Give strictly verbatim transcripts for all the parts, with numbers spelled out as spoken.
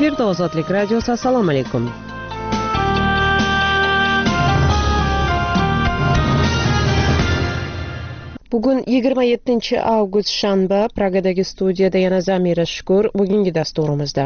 Efirda Ozodlik radiosi. Assalomu alaykum. Bugun yigirma yettinchi avgust shanba. Pragadagi studiyada yana Zamira Shukur. Bugungi dasturimizda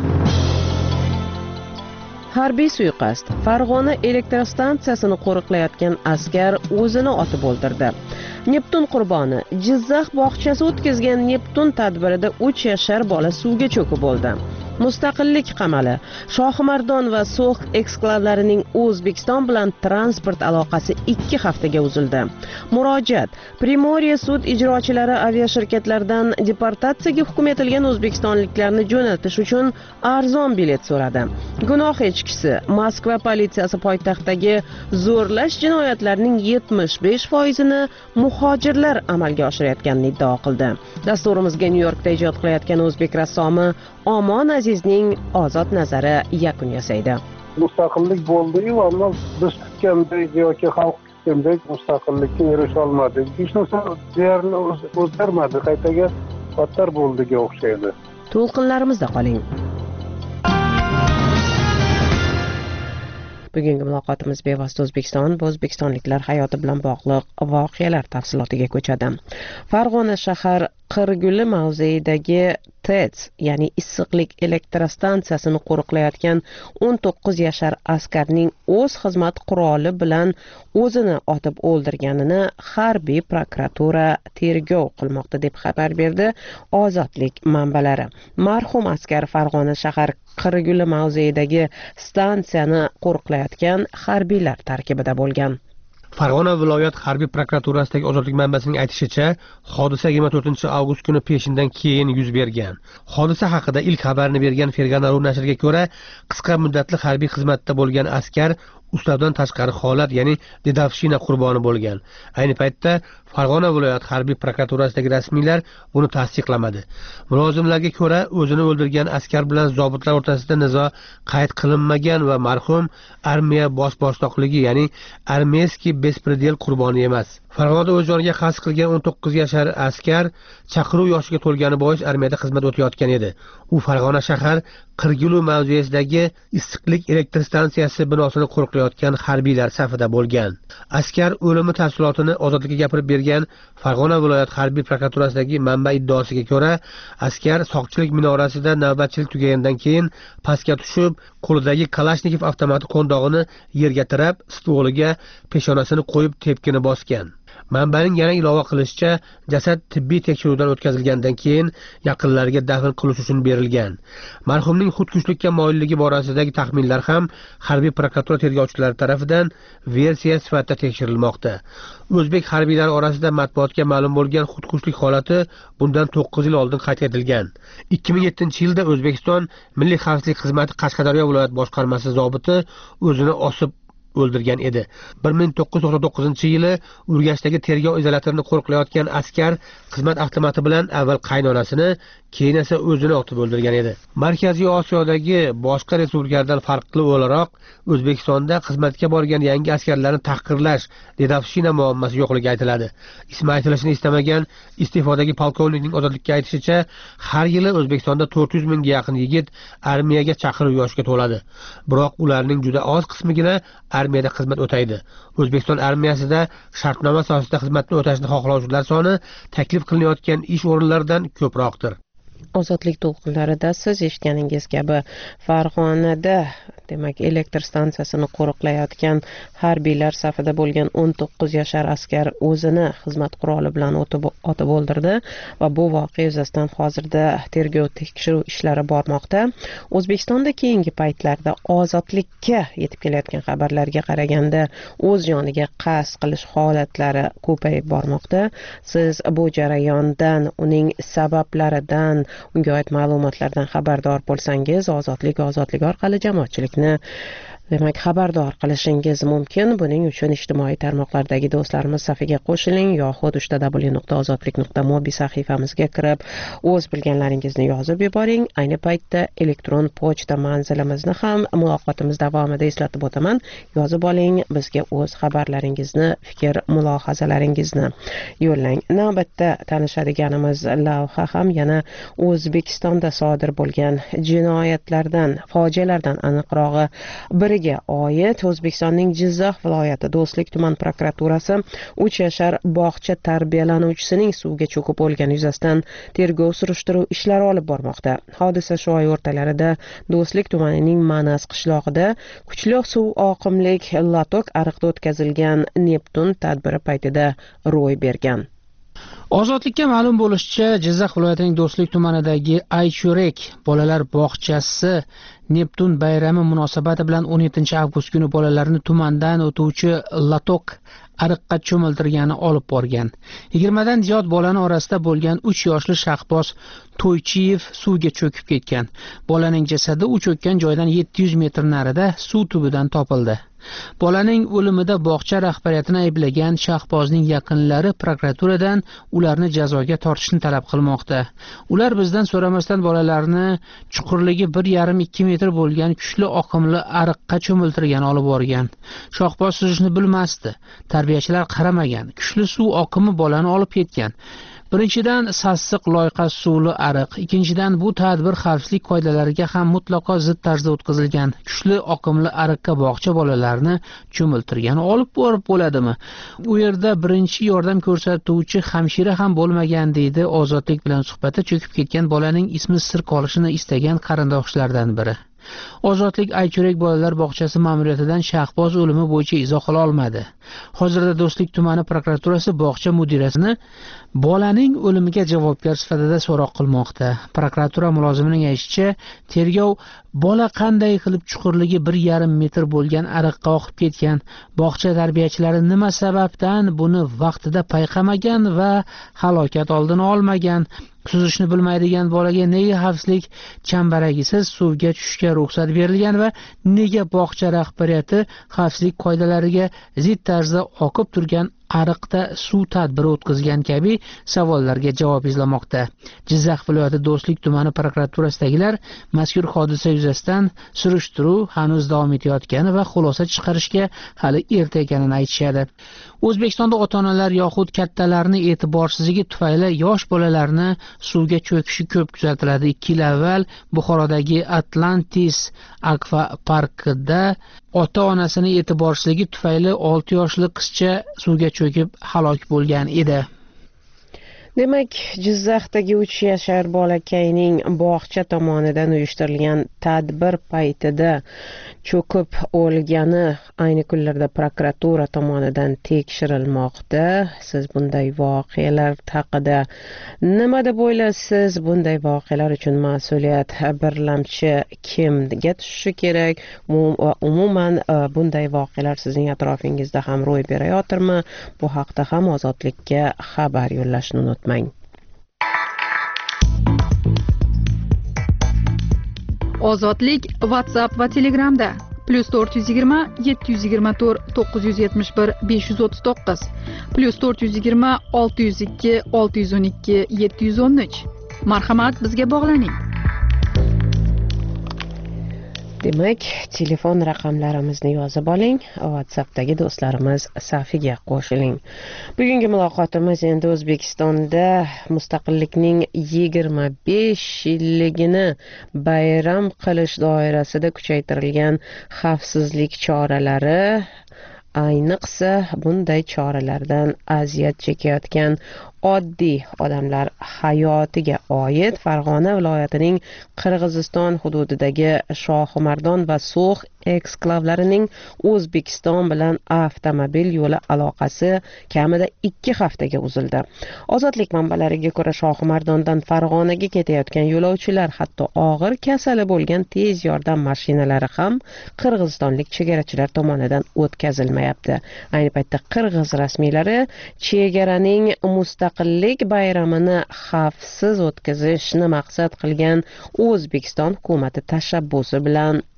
harbiy suiqasd. Farg'ona elektr stansiyasini qo'riqlayotgan askar o'zini otib o'ldirdi. Neptun qurboni. Jizzax bog'chasi o'tkazgan Neptun tadbirida uch yashar bola suvga cho'kib o'ldi. Mustaqillik qamali. Shohimardon va So'x eksklavlarining O'zbekiston bilan transport aloqasi ikki haftaga uzildi. Murojaat. Primoriya sud ijrochilari aviashirkatlardan deportatsiyaga hukm etilgan o'zbekistonliklarni jo'natish uchun arzon bilet so'radi. Gunoh echkisi. Moskva politsiyasi poytaxtdagi zo'rlash jinoyatlarining yetmish besh foizini muhojirlar amalga oshirayotganini iddao qildi. Dasturimizga New Yorkda ijod qilayotgan o'zbek rassomi Omon Azizning ozod nazari yakun yasaydi. Mustaqillik bo'ldi-yu, ammo biz kutgandek yoki xalq kutgandek mustaqillikka erisha olmadik. Hech narsa deyarli o'zgarmadi, qaytaga battar bo'ldiga o'xshaydi. To'lqinlarimizda qoling. Bugungi muloqotimiz bevosita O'zbekiston va o'zbekistonliklar hayoti bilan bog'liq voqealar tafsilotiga ko'chadi. Farg'ona shahar Qirguli mavzeidagi T E C, ya'ni issiqlik elektr stansiyasini qo'riqlayotgan o'n to'qqiz yashar askarning o'z xizmat quroli bilan o'zini otib o'ldirganini harbiy prokuratura tergov qilmoqda deb xabar berdi Ozodlik manbalari. Marhum askar Farg'ona shahar Qirguli mavzeidagi stansiyani qo'riqlayotgan harbiylar tarkibida bo'lgan. Farg'ona viloyat harbiy prokuraturasidagi Ozodlik manbasining aytishicha, hodisa yigirma to'rtinchi avgust kuni peshindan keyin yuz bergan. Hodisa haqida ilk xabarni bergan Fergana.ru nashriga ko'ra, qisqa muddatli harbiy xizmatda bo'lgan askar ustavdan tashqari holat, ya'ni dedovshina qurboni bo'lgan. Ayni paytda Farg'ona viloyat harbiy prokuraturasidagi rasmiylar buni tasdiqlamadi. Mulozimlarga ko'ra, o'zini o'ldirgan askar bilan zobitlar o'rtasida nizo qayd qilinmagan va marhum armiya bosh boshliqligi, ya'ni armiyskiy bespredel qurboni emas. Farg'onada o'z joniga qasd qilgan o'n to'qqiz yashar askar chaqiruv yoshiga to'lgani bois armiyada xizmat o'tayotgan edi. U Farg'ona shahar Qirguli mavzesidagi issiqlik elektr stansiyasi binosini qo'riqlayotgan harbiylar safida bo'lgan. Askar o'limi tafsilotini Ozodlikka gapirib bergan Farg'ona viloyat harbiy prokuraturasidagi manba iddaosiga ko'ra, askar soqchilik minorasida navbatchilik tugagandan keyin pastga tushib, qo'lidagi Kalashnikov avtomati qo'ndog'ini yerga tirab, stoliga peshonasini qo'yib tepkini bosgan. Manbaning yana ilova qilishicha, jasad tibbiy tekshiruvdan o'tkazilgandan keyin yaqinlariga dafn qilish uchun berilgan. Marhumning xudkushlikka moyilligi borasidagi taxminlar ham harbiy prokuratura tergovchilari tomonidan versiya sifatida tekshirilmoqda. O'zbek harbiylari orasida matbuotga ma'lum bo'lgan xudkushlik holati bundan to'qqiz yil oldin qayd etilgan. ikki ming yettinchi yilda O'zbekiston Milliy xavfsizlik xizmati Qashqadaryo viloyat boshqarmasi zobiti o'zini osib o'ldirgan edi. bir ming to'qqiz yuz to'qson to'qqizinchi yili Urganchdagi tergov izolatorini qo'riqlayotgan askar xizmat avtomati bilan avval qaynonasini, keyin esa o'zini otib o'ldirgan edi. Markaziy Osiyodagi boshqa respublikalardan farqli o'laroq O'zbekistonda xizmatga borgan yangi askarlarni tahqirlash, dedovshina muammosi yo'qligi aytiladi. Ismi aytilishini istamagan iste'fodagi polkovnikning Ozodlikka aytishicha, har yili O'zbekistonda to'rt yuz mingga yaqin yigit armiyaga chaqiruv yoshiga to'ladi. Biroq ularning juda oz qismigina armiyada xizmat o'taydi. O'zbekiston armiyasida shartnoma asosida xizmatni o'tashni xohlovchilar soni taklif qilinayotgan ish o'rinlaridan ko'proqdir. Ozodlik to'lqinlarida siz eshitganingiz kabi Farg'onada demak elektr stansiyasini qo'riqlayotgan harbiylar safida bo'lgan o'n to'qqiz yashar askar o'zini xizmat quroli bilan otib o'ldirdi va bu voqea yuzasidan hozirda tergov tekshiruv ishlari bormoqda. O'zbekistonda keyingi paytlarda ozodlikka yetib kelayotgan xabarlarga qaraganda o'z joniga qasd qilish holatlari ko'payib bormoqda. Siz bu jarayondan, uning sabablaridan, unga oid ma'lumotlardan xabardor bo'lsangiz, Ozodlik ozodlik orqali jamoatchilikni Demak, xabardor qilishingiz mumkin. Buning uchun ijtimoiy tarmoqlardagi do'stlarimiz safiga qo'shiling yoxud uch w nuqta ozodlik nuqta mobi sahifamizga kirib, o'z bilganlaringizni yozib yuboring. Ayni paytda elektron pochta manzilimizni ham muloqotimiz davomida eslatib o'taman. Yozib oling, bizga o'z xabarlaringizni, fikr, mulohazalaringizni yo'llang. Navbatda tanishadiganimiz lavha ham yana O'zbekistonda sodir bo'lgan jinoyatlardan, fojialardan, aniqrog'i biriga oid. O'zbekistonning Jizzax viloyati Do'stlik tuman prokuraturasi uch yashar bog'cha tarbiyalanuvchisining suvga cho'kib o'lgani yuzasidan tergov surishtiruv ishlari olib bormoqda. Hodisa shu oy o'rtalarida Do'stlik tumanining Manas qishlog'ida kuchli suv oqimlik latok ariqda o'tkazilgan Neptun tadbiri paytida ro'y bergan. Ozodlikka ma'lum bo'lishicha, Jizzax viloyatining Do'stlik tumanidagi Aychurek bolalar bog'chasi Neptun bayrami munosabati bilan o'n yettinchi avgust kuni bolalarni tumandan o'tuvchi latok ariqqa cho'miltirgani olib borgan. yigirmadan ziyod bolani orasida bo'lgan uch yoshli Shahboz To'ychiyev suvga cho'kib ketgan. Bolaning jasadi u cho'kkan joydan yetti yuz metr narida suv tubidan topildi. Bolaning o'limida bog'cha rahbariyatini ayblagan Shahbozning yaqinlari prokuraturadan ularni jazoga tortishni talab qilmoqda. Ular bizdan so'ramasdan bolalarni chuqurligi bir yarim ikki metr bo'lgan kuchli oqimli ariqqa cho'miltirgan olib borgan. Shahboz suzishni bilmasdi. Tarbiyachilar qaramagan. Kuchli suv oqimi bolani olib ketgan. Birinchidan, sassiq loyqa suvli ariq. Ikkinchidan, bu tadbir xavfsizlik qoidalariga ham mutlaqo zid tarzda o'tkazilgan. Kuchli oqimli ariqqa bog'cha bolalarni cho'miltirgani olib borib bo'ladimi? U yerda birinchi yordam ko'rsatuvchi hamshira ham bo'lmagan, deydi Ozodlik bilan suhbatda cho'kib ketgan bolaning ismi sir qolishini istagan qarindoshlardan biri. Ozodlik Aychurek bolalar bog'chasi ma'muriyatidan Shahboz o'limi bo'yicha izoh ola olmadi. Hozirda Do'stlik tumani prokuraturasi bog'cha mudirasini bolaning o'limiga javobgar sifatida so'roq qilmoqda. Prokuratura mulozimining aytishicha, tergov bola qanday qilib chuqurligi bir yarim metr bo'lgan ariqqa oqib ketgan, bog'cha tarbiyachilari nima sababdan buni vaqtida payqamagan va halokat oldini olmagan, suzishni bilmaydigan bolaga nega xavfsizlik chambaragisiz suvga tushishga ruxsat berilgan va nega bog'cha rahbariyati xavfsizlik qoidalariga zid tarzda oqib turgan ariqda suv tadbiri o'tkazgan kabi savollarga javob izlamoqda. Jizzax viloyati Do'stlik tumani prokuraturasidagilar mazkur hodisa yuzasidan surishtiruv hanuz davom etayotgani va xulosa chiqarishga hali erta ekanini aytishadi. O'zbekistonda ota-onalar yoxud kattalarning e'tiborsizligi tufayli yosh bolalarni suvga cho'kishi ko'p kuzatiladi. ikki yil avval Buxorodagi Atlantis akva parkida ota-onasining e'tiborsizligi tufayli olti yoshli qizcha suvga cho'kib halok bo'lgan edi. Demak, Jizzaxdagi uch yashar bolakayning bog'cha tomonidan uyushtirilgan tadbir paytida cho'kib o'lgani ayni kunlarda prokuratura tomonidan tekshirilmoqda. Siz bunday voqealar haqida nima deb o'ylaysiz? Bunday voqealar uchun mas'uliyat birlamchi kimga tushishi kerak? Umuman bunday voqealar sizning atrofingizda ham ro'y berayotirmi? Bu haqda ham Ozodlikka xabar yo'llashni unutmang. Ozodlik WhatsApp va Telegramda plus to'rt yuz yigirma yetti yuz yigirma to'rt to'qqiz yuz yetmish bir besh yuz o'ttiz to'qqiz plus to'rt yuz yigirma olti yuz ikki olti yuz o'n ikki yetti yuz o'n uch. Marhamat, bizga bog'laning. Demak, telefon raqamlarimizni yozib oling, WhatsAppdagi do'stlarimiz safiga qo'shiling. Bugungi muloqotimiz endi O'zbekistonda mustaqillikning yigirma besh yilligini bayram qilish doirasida kuchaytirilgan xavfsizlik choralari, ayniqsa bunday choralardan aziyat chekayotgan oddiy odamlar hayotiga oid Farg'ona viloyatining Qirg'iziston hududidagi Shohimardon va So'x eksklavlarining O'zbekiston bilan avtomobil yo'li aloqasi kamida ikki haftaga uzildi. Ozodlik manbalariga ko'ra, Shohimardondan Farg'onaga ketayotgan yo'lovchilar, hatto og'ir kasali bo'lgan tez yordam mashinalari ham qirg'izistonlik chegarachilar tomonidan o'tkazilmayapti. Ayni paytda Qirg'iz rasmiylari chegaraning mustaqillik bayramini xavfsiz o'tkazishni maqsad qilgan O'zbekiston hukumati tashabbusi bilan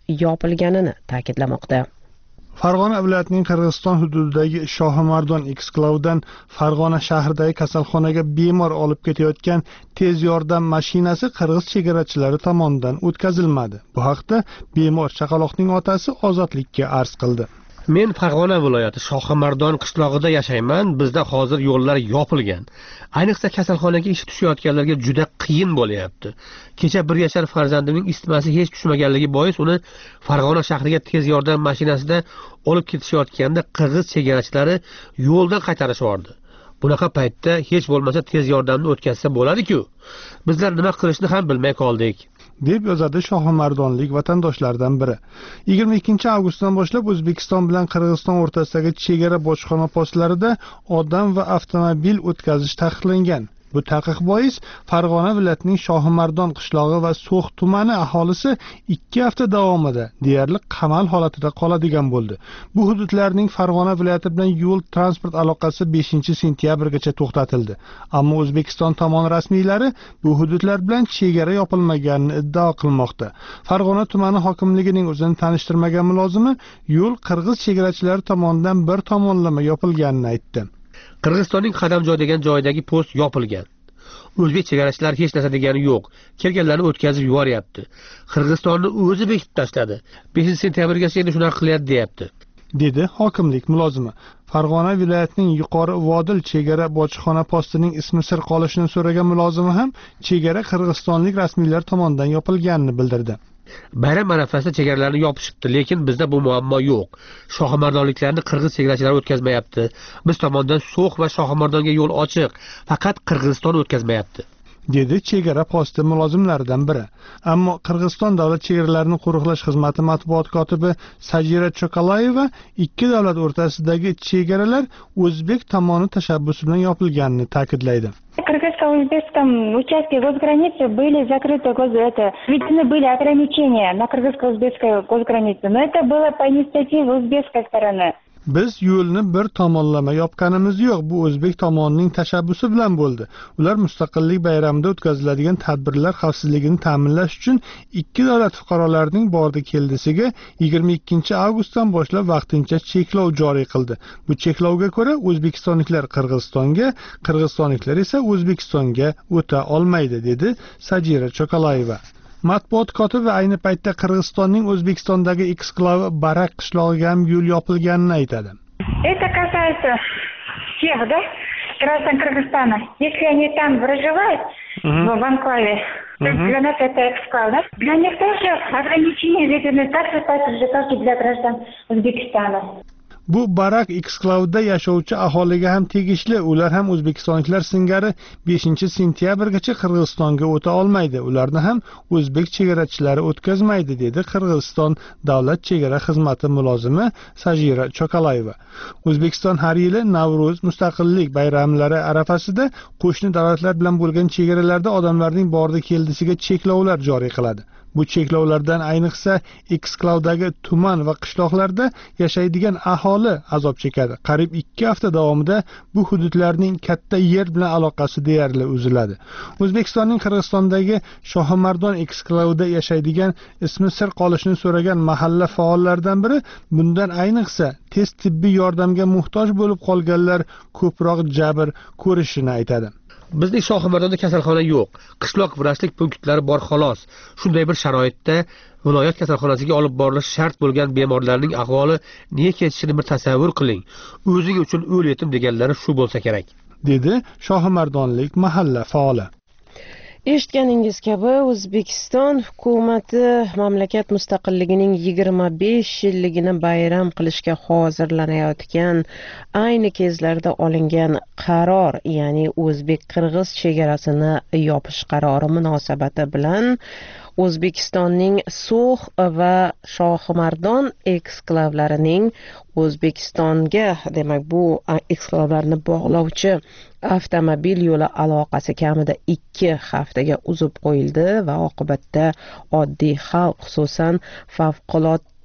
yopilganini ta'kidlamoqda. Farg'ona viloyatining Qirg'iziston hududidagi Shohimardon eksklavdan Farg'ona shahridagi kasalxonaga bemor olib ketayotgan tez yordam mashinasi qirg'iz chegarachilari tomonidan o'tkazilmadi. Bu haqda bemor chaqaloqning otasi Ozodlikka arz qildi. Men Farg'ona viloyati Shohimardon qishlog'ida yashayman. Bizda hozir yo'llar yopilgan. Ayniqsa kasalxonaga ishi tushayotganlarga juda qiyin bo'lyapti. Kecha bir yashar farzandimning isitmasi hech tushmaganligi bois uni Farg'ona shahriga tez yordam mashinasida olib ketishayotganda qirg'iz chegarachilari yo'ldan qaytarishordi. Bunaqa paytda hech bo'lmasa tez yordamni o'tkazsa bo'ladi-ku. Bizlar nima qilishni ham bilmay qoldik, deb yozadi shohimardonlik vatandoshlardan biri. yigirma ikkinchi avgustdan boshlab O'zbekiston bilan Qirg'iziston o'rtasidagi chegara bojxona postlarida odam va avtomobil o'tkazish taqiqlangan. Bu taqiq bois Farg'ona viloyatining Shohimardon qishlog'i va So'x tumani aholisi ikki hafta davomida deyarli qamal holatida qoladigan bo'ldi. Bu hududlarning Farg'ona viloyati bilan yo'l transport aloqasi beshinchi sentyabrgacha to'xtatildi. Ammo O'zbekiston tomon rasmiylari bu hududlar bilan chegara yopilmaganini iddao qilmoqda. Farg'ona tumani hokimligining o'zini tanishtirmagan mulozimi yo'l qirg'iz chegarachilari tomonidan bir tomonlama yopilganini aytdi. Qirg'izistonning Qadamjoy degan joydagi post yopilgan. O'zbek chegarachilar hech narsa degani yo'q. Kelganlarni o'tkazib yuboryapti. Qirg'izistonni o'zi bekitib tashladi. beshinchi sentyabrgacha endi shunaqa qilyapti, deyapti, dedi hokimlik mulozimi. Farg'ona viloyatining Yuqori Vodil chegara bojxona postining ismi sir qolishini so'ragan mulozimi ham chegara qirg'izistonlik rasmiylar tomonidan yopilganini bildirdi. Bayram arafasida chegaralarni yopishibdi, lekin bizda bu muammo yo'q. Shohimardonliklarni qirg'iz chegarachilari o'tkazmayapti. Biz tomondan So'x va Shohimardonga yo'l ochiq, faqat Qirg'iziston o'tkazmayapti, dedi chegara posti mulozimlaridan biri. Ammo Qirg'iziston davlat chegaralarini qo'riqlash xizmati matbuot kotibi Sajira Chokalayeva ikki davlat o'rtasidagi chegaralar O'zbek tomoni tashabbusi bilan yopilganini ta'kidlaydi. Кыргызско-узбекском участке госграницы были закрыты, это, введены были ограничения на кыргызско-узбекской госгранице, но это было по инициативе узбекской стороны. Biz yo'lni bir tomonlama yopganimiz yo'q, bu O'zbek tomonining tashabbusi bilan bo'ldi. Ular mustaqillik bayramida o'tkaziladigan tadbirlar xavfsizligini ta'minlash uchun ikki davlat fuqarolarining bordi keldisiga yigirma ikkinchi avgustdan boshlab vaqtincha cheklov joriy qildi. Bu cheklovga ko'ra O'zbekistonliklar Qirg'izistonga, Qirg'izistonliklar esa O'zbekistonga o'ta olmaydi, dedi Sajira Chokalayeva. Matbuot kotibi ayni paytda Qirg'izistonning O'zbekistondagi eksklavi Barak qishlog'iga ham yo'l yopilganini aytadi. Это касается всех, да, граждан Кыргызстана. Если они там проживают, в анклаве, то для нас это эксклав, да? Для них тоже ограничения введены так же, так же, как и для граждан Узбекистана. Bu Barak eksklavida yashovchi aholiga ham tegishli. Ular ham O'zbekistonliklar singari beshinchi sentyabrgacha Qirg'izistonga o'ta olmaydi. Ularni ham o'zbek chegarachilari o'tkazmaydi, dedi Qirg'iziston davlat chegara xizmati mulozimi Sajira Chokalayeva. O'zbekiston har yili Navro'z, Mustaqillik bayramlari arafasida qo'shni davlatlar bilan bo'lgan chegaralarda odamlarning bordi keldisiga cheklovlar joriy qiladi. Bu cheklovlardan ayniqsa eksklavdagi tuman va qishloqlarda yashaydigan aholi azob chekadi. Qariyb ikki hafta davomida bu hududlarning katta yer bilan aloqasi deyarli uziladi. O'zbekistonning Qirg'izistondagi Shohimardon eksklavida yashaydigan ismi sir qolishini so'ragan mahalla faollaridan biri bundan ayniqsa tez tibbiy yordamga muhtoj bo'lib qolganlar ko'proq jabr ko'rishini aytadi. Bizning Shohimardonda kasalxona yo'q. Qishloq vrachlik punktlari bor xolos. Shunday bir sharoitda viloyat kasalxonasiga olib borilishi shart bo'lgan bemorlarning ahvoli nega kechishini bir tasavvur qiling. O'zing uchun o'l yetim deganlari shu bo'lsa kerak, dedi Shohimardonlik mahalla faoli. Eshitganingiz kabi O'zbekiston hukumati mamlakat mustaqilligining yigirma besh yilligini bayram qilishga hozirlanayotgan ayni kezlarda olingan qaror, ya'ni o'zbek-qirg'iz chegarasini yopish qarori munosabati bilan O'zbekistonning So'x va Shohimardon eksklavlarining O'zbekistonga, demak bu eksklavlarni bog'lovchi avtomobil yo'li aloqasi kamida ikki haftaga uzib qo'yildi va oqibatda oddiy xalq, xususan favqulodda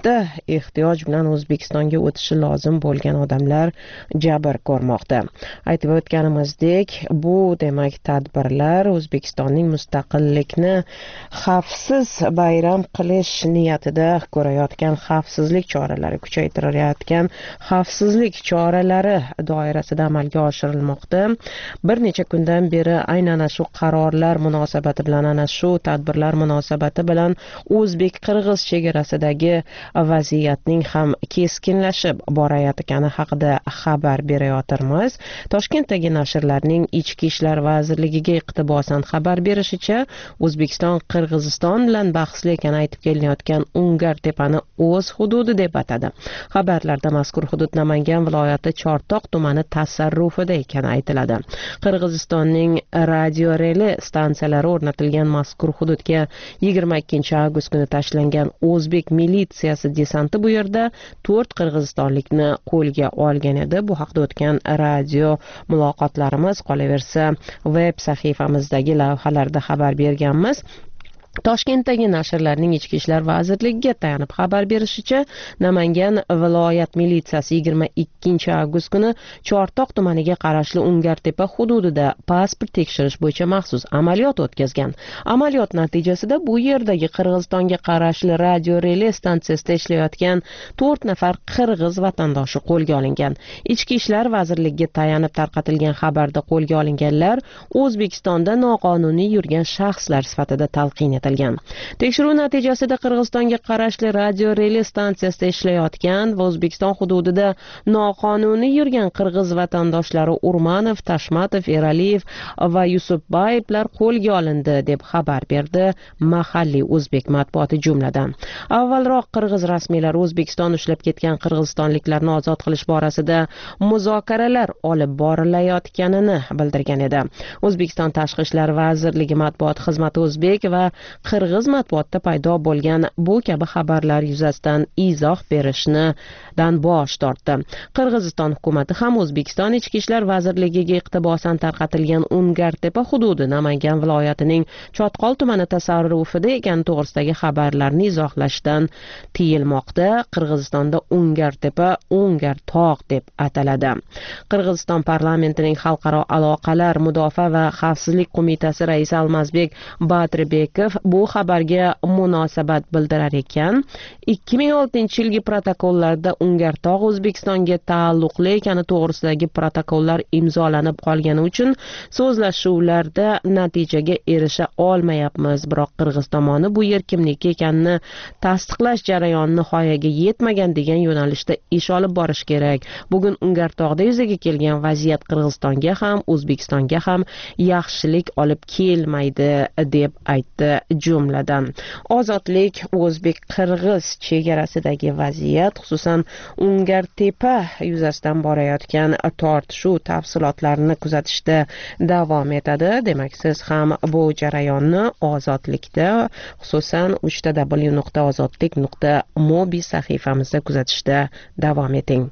katta ehtiyoj bilan O'zbekistonga o'tishi lozim bo'lgan odamlar jabr ko'rmoqda. Aytib o'tganimizdek, bu demak tadbirlar O'zbekistonning mustaqillikni xavfsiz bayram qilish niyatida ko'rayotgan xavfsizlik choralari, kuchaytirilayotgan xavfsizlik choralari doirasida amalga oshirilmoqda. Bir necha kundan beri aynan shu qarorlar munosabati bilan, ana shu tadbirlar munosabati bilan o'zbek-qirg'iz chegarasidagi vaziyatning ham keskinlashib borayotgani haqida xabar berayotirmiz. Toshkentdagi nashrlarning Ichki ishlar vazirligiga iqtibosan xabar berishicha, O'zbekiston Qirg'iziston bilan bahsli ekani aytib kelinayotgan Ungar tepani o'z hududi deb atadi. Xabarlarda mazkur hudud Namangan viloyati Chortoq tumani tasarrufida ekani aytiladi. Qirg'izistonning radio reli stansiyalari o'rnatilgan mazkur hududga yigirma ikkinchi avgust kuni tashlangan o'zbek militsiyasi desanti bu yerda to'rt qirg'izistonlikni qo'lga olgan edi. Bu haqda o'tgan radio muloqotlarimiz, qolaversa web sahifamizdagi lavhalarda xabar berganmiz. Toshkentdagi nashrlarning Ichki ishlar vazirligiga tayanib xabar berishicha, Namangan viloyat militsiyasi yigirma ikkinchi avgust kuni Chortoq tumaniga qarashli Ungartepa hududida pasport tekshirish bo'yicha maxsus amaliyot o'tkazgan. Amaliyot natijasida bu yerdagi Qirg'izistonga qarashli radio relay stansiyasida ishlayotgan to'rt nafar qirg'iz vatandoshi qo'lga olingan. Ichki ishlar vazirligiga tayanib tarqatilgan xabarda qo'lga olinganlar O'zbekistonda noqonuniy yurgan shaxslar sifatida talqin Tekshiruv natijasida Qirg'izistonga qarashli radio relay stansiyasida ishlayotgan va O'zbekiston hududida noqonuniy yurgan qirg'iz vatandoshlari Urmanov, Tashmatov, Eraliyev va Yusupbayevlar qo'lga olindi deb xabar berdi mahalliy o'zbek matbuoti jumladan. Avvalroq qirg'iz rasmiylari O'zbekiston ushlab ketgan qirg'izistonliklarni ozod qilish borasida muzokaralar olib borilayotganini bildirgan edi. O'zbekiston Tashqi ishlar vazirligi matbuot xizmati o'zbek va qirg'iz matbuotda paydo bo'lgan bu kabi xabarlar yuzasidan izoh berishdan bosh tortdi. Qirg'iziston hukumati ham O'zbekiston Ichki ishlar vazirligiga iqtibosan tarqatilgan Ungartepa hududi Namangan viloyatining Chotqol tumani tasarrufida ekani to'g'risidagi xabarlarni izohlashdan tiyilmoqda. Qirg'izistonda Ungartepa Ungar tog' deb ataladi. Qirg'iziston parlamentining xalqaro aloqalar, mudofaa va xavfsizlik qo'mitasi raisi Almazbek Badribekov bu xabarga munosabat bildirar ekan, ikki ming oltinchi yilgi protokollarda Ungar tog' O'zbekistonga taalluqli ekani to'g'risidagi protokollar imzolanib qolgani uchun so'zlashuvlarda natijaga erisha olmayapmiz. Biroq Qirg'iz tomoni bu yer kimniki ekanini tasdiqlash jarayoni nihoyaga yetmagan degan yo'nalishda ish olib borish kerak. Bugun Ungar tog'da yuzaga kelgan vaziyat Qirg'izistonga ham, O'zbekistonga ham yaxshilik olib kelmaydi deb aytdi jumladan. Ozodlik o'zbek-qirg'iz chegarasidagi vaziyat, xususan Ungartepa yuzasidan borayotgan tortishuv tafsilotlarini kuzatishda davom etadi. Demak, siz ham bu jarayonni Ozodlikda, xususan uch w nuqta ozodlik nuqta mobi sahifamizda kuzatishda davom eting.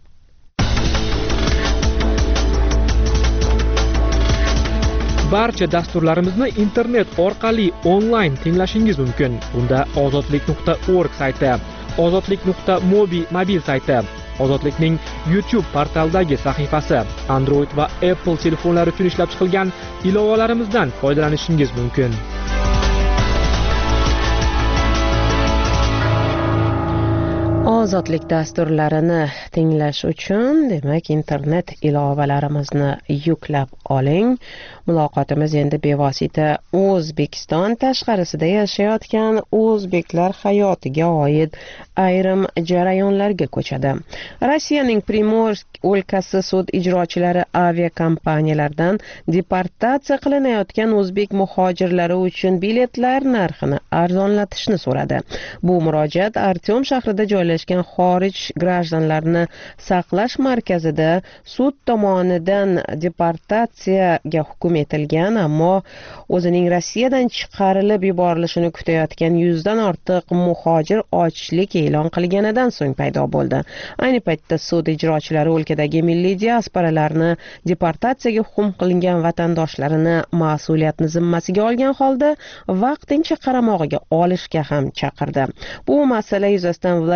Barcha dasturlarimizni internet orqali onlayn tinglashingiz mumkin. Bunda ozodlik nuqta org sayti, ozodlik nuqta mobi mobil sayti, Ozodlikning YouTube portaldagi sahifasi, Android va Apple telefonlari uchun ishlab chiqilgan ilovalarimizdan foydalanishingiz mumkin. Ozodlik dasturlarini tinglash uchun, demak, internet ilovalarimizni yuklab oling. Muloqotimiz endi bevosita O'zbekiston tashqarisida yashayotgan o'zbeklar hayotiga oid ayrim jarayonlarga ko'chadi. Rossiyaning Primorsk o'lkasi sud ijrochilari aviakompaniyalardan deportatsiya qilinayotgan o'zbek muhojirlari uchun biletlar narxini arzonlatishni so'radi. Bu murojaat Artyom shahrida joylashgan xorij grajdanlarini saqlash markazida sud tomonidan deportatsiyaga hukm etilgan, ammo o'zining Rossiyadan chiqarilib yuborilishini kutayotgan yuzdan ortiq muhojir ochlik e'lon qilganidan so'ng paydo bo'ldi. Ayni paytda sud ijrochilari o'lkadagi milliy diasporalarni deportatsiyaga hukm qilingan vatandoshlarini mas'uliyatni zimmasiga olgan holda vaqtincha qaramog'iga olishga ham chaqirdi. Bu masala yuzasidan Vladivostok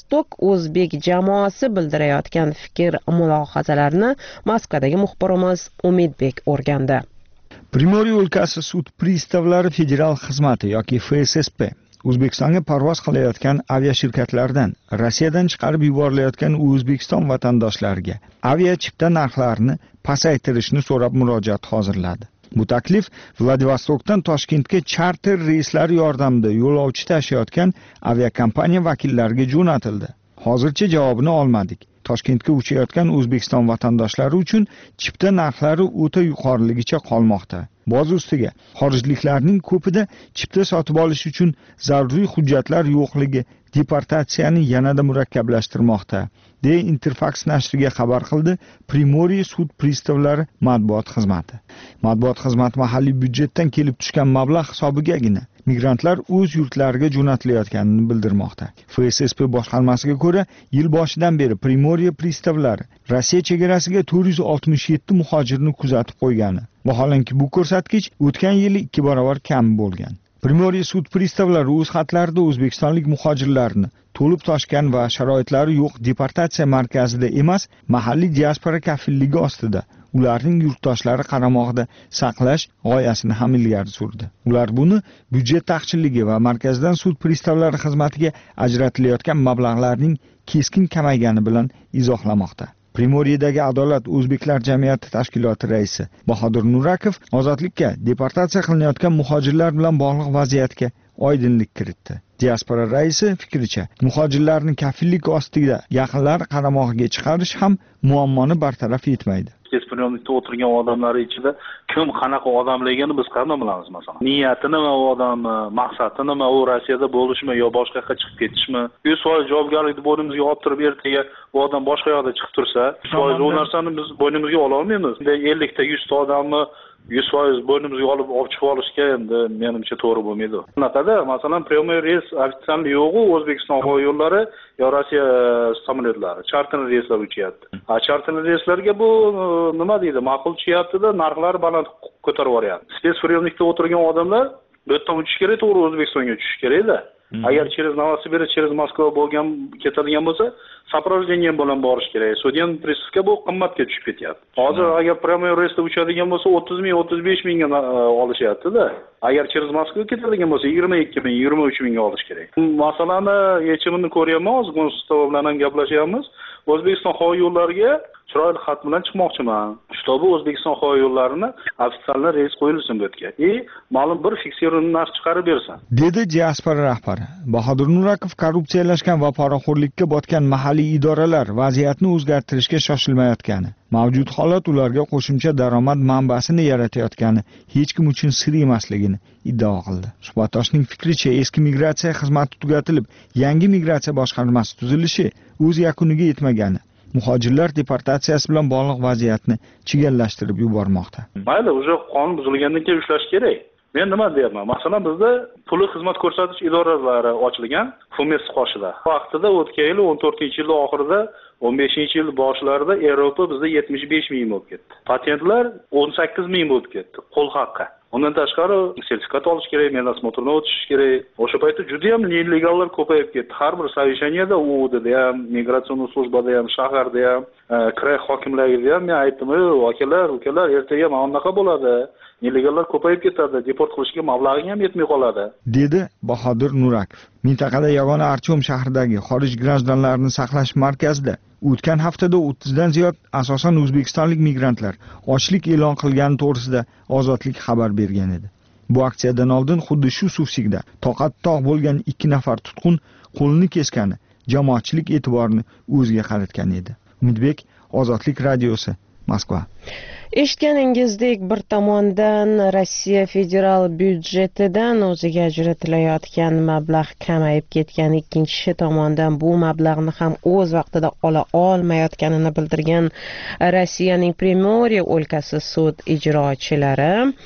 Vladivostok o'zbek jamoasi bildirayotgan fikr mulohazalarni Moskvadagi muxbirimiz Umidbek o'rgandi. Primoriya o'lkasi sud pristavlari federal xizmati yoki F S S P O'zbekistonga parvoz qilayotgan aviashirkatlardan Rossiyadan chiqarib yuborilayotgan O'zbekiston vatandoshlariga aviachipta narxlarini pasaytirishni so'rab murojaat hozirladi. Bu taklif Vladivostokdan Toshkentga charter reyslari yordamida yo'lovchi tashiyotgan aviakompaniya vakillariga jo'natildi. Hozircha javobini olmadik. Toshkentga uchayotgan O'zbekiston vatandoshlari uchun chipta narxlari o'ta yuqoriligicha qolmoqda. Boz ustiga, xorijliklarning ko'pida chipta sotib olish uchun zaruriy hujjatlar yo'qligi deportatsiyani yanada murakkablashtirmoqda, deya Interfax nashriga xabar qildi Primoriya sud pristavlari matbuot xizmati. Matbuot xizmati mahalliy byudjetdan kelib tushgan mablag' hisobigagina migrantlar o'z yurtlariga jo'natilayotganini bildirmoqda. F S S P boshqarmasiga ko'ra, yil boshidan beri Primoriya pristavlari Rossiya chegarasiga to'rt yuz oltmish yetti muhojirni kuzatib qo'ygani. Vaholanki bu ko'rsatkich o'tgan yili ikki barobar kam bo'lgan. Primoriya sud pristavlari o'z xatlarida o'zbekistonlik muhojirlarni to'lib toshgan va sharoitlari yo'q deportatsiya markazida emas, mahalliy diaspora kafilligi ostida ularning yurtdoshlari qaramog'ida saqlash g'oyasini ham ilgari surdi. Ular buni byudjet taqchilligi va markazdan sud pristavlari xizmatiga ajratilayotgan mablag'larning keskin kamaygani bilan izohlamoqda. Primoriyadagi Adolat o'zbeklar jamiyati tashkiloti raisi Bahodir Nurakov ozodlikka deportatsiya qilinayotgan muhojirlar bilan bog'liq vaziyatga oydinlik kiritdi. Diaspora raisi fikricha, muhojirlarni kafillik ostida yaqinlar qaramog'iga chiqarish ham muammoni bartaraf etmaydi. Spespriyonikda o'tirgan odamlar ichida kim qanaqa odamligini biz qanday bilamiz masalan? Niyati nima u odamni, maqsadi nima, u Rossiyada bo'lishmi yo boshqa yoqqa chiqib ketishmi? yuz foiz javobgarlikni bo'ynimizga olib turib ertaga bu odam boshqa yoqda chiqib tursa, yuz foiz u narsani biz bo'ynimizga ola olmaymiz. ellik ta yuz ta odamni yuz foiz bo'ynimizga olib olib chiqib olishga endi menimcha to'g'ri bo'lmaydi. Bunaqada masalan prямой reys ofitsial yo'q, O'zbekiston havo yo'llari yo Rossiya samolyotlari charter reyslar uchyapti. Ha, charter reyslarga bu nima deydi, ma'qul tushyapti-da, narxlar baland ko'tarib yuboryapti. Spespriyonikda o'tirgan odamlar bu yerdan uchish kerak, to'g'ri O'zbekistonga uchish kerak-da. Agar через Novosibirsk, через Moskva bo'lgan ketadigan bo'lsa, сопровождение bilan borish kerak. So'dian pristavga bu qimmatga tushib ketyapti. Hozir agar prямой reysda uchadigan bo'lsa, o'ttiz ming, o'ttiz besh mingga olishyapti-da. Agar через Moskva ketadigan bo'lsa, yigirma ikki ming, yigirma uch mingga olish kerak. Masalani yechimini ko'ryapmiz, Gonsustovo bilan ham gaplashyapmiz. O'zbekiston havo yo'llariga chiroyli xat bilan chiqmoqchiman. Shtobi O'zbekiston havo yo'llarini ofitsial reys qo'yilsin bu yerga. E, ma'lum bir fiksirованный narx chiqarib bersin. Dedi diaspora rahbari. Bahodir Nurakov korrupsiyalashgan va poraxo'rlikka botgan mahalliy idoralar vaziyatni o'zgartirishga shoshilmayotgani, mavjud holat ularga qo'shimcha daromad manbasini yaratayotgani hech kim uchun sir emasligini iddao qildi. Suhbatdoshning fikricha, eski migratsiya xizmati tugatilib, yangi migratsiya boshqarmasi tuzilishi o'z yakuniga yetmagani, muhojirlar deportatsiyasi bilan bog'liq vaziyatni chigallashtirib yubormoqda. Mayli, o'sha qonun buzilgandan keyin ushlash kerak. Men nima deyapman? Masalan, bizda pulli xizmat ko'rsatish idoralari ochilgan Fumes qoshida. Vaqtida o'tgan yil o'n to'rtinchi yil oxirida, o'n beshinchi yil boshlarida Yevropa bizda yetmish besh ming bo'lib ketdi. Patentlar o'n sakkiz ming bo'lib ketdi, qo'l haqqi. Undan tashqari sertifikat olish kerak, mehnat o'tish kerak. O'sha paytda juda ham nelegallar ko'payib ketdi. Har bir savishanyada u da ham, migratsion slujbada ham, shaharda ham, kray hokimlarida ham men aytdim, "Akalar, ukalar, ertaga mana bunaqa bo'ladi. Nelegallar ko'payib ketadi, deport qilishga mablag'ing ham yetmay qoladi", dedi Bahodir Nurakov. Mintaqada yagona Artyom shahridagi xorij grajdanlarini saqlash markazida o'tgan haftada o'ttizdan ziyod asosan o'zbekistonlik migrantlar ochlik e'lon qilgani to'g'risida Ozodlik xabar bergan edi. Bu aksiyadan oldin xuddi shu suvsikda toqat tog' bo'lgan ikki nafar tutqun qo'lini kesgani jamoatchilik e'tiborini o'ziga qaratgan edi. Umidbek, Ozodlik radiosi, Moskva. Eshitganingizdek, bir tomondan Rossiya federal byudjetidan o'ziga ajratilayotgan mablag' kamayib ketgan, ikkinchi tomondan bu mablag'ni ham o'z vaqtida ola olmayotganini bildirgan Rossiyaning Primoriya o'lkasi sud ijrochilari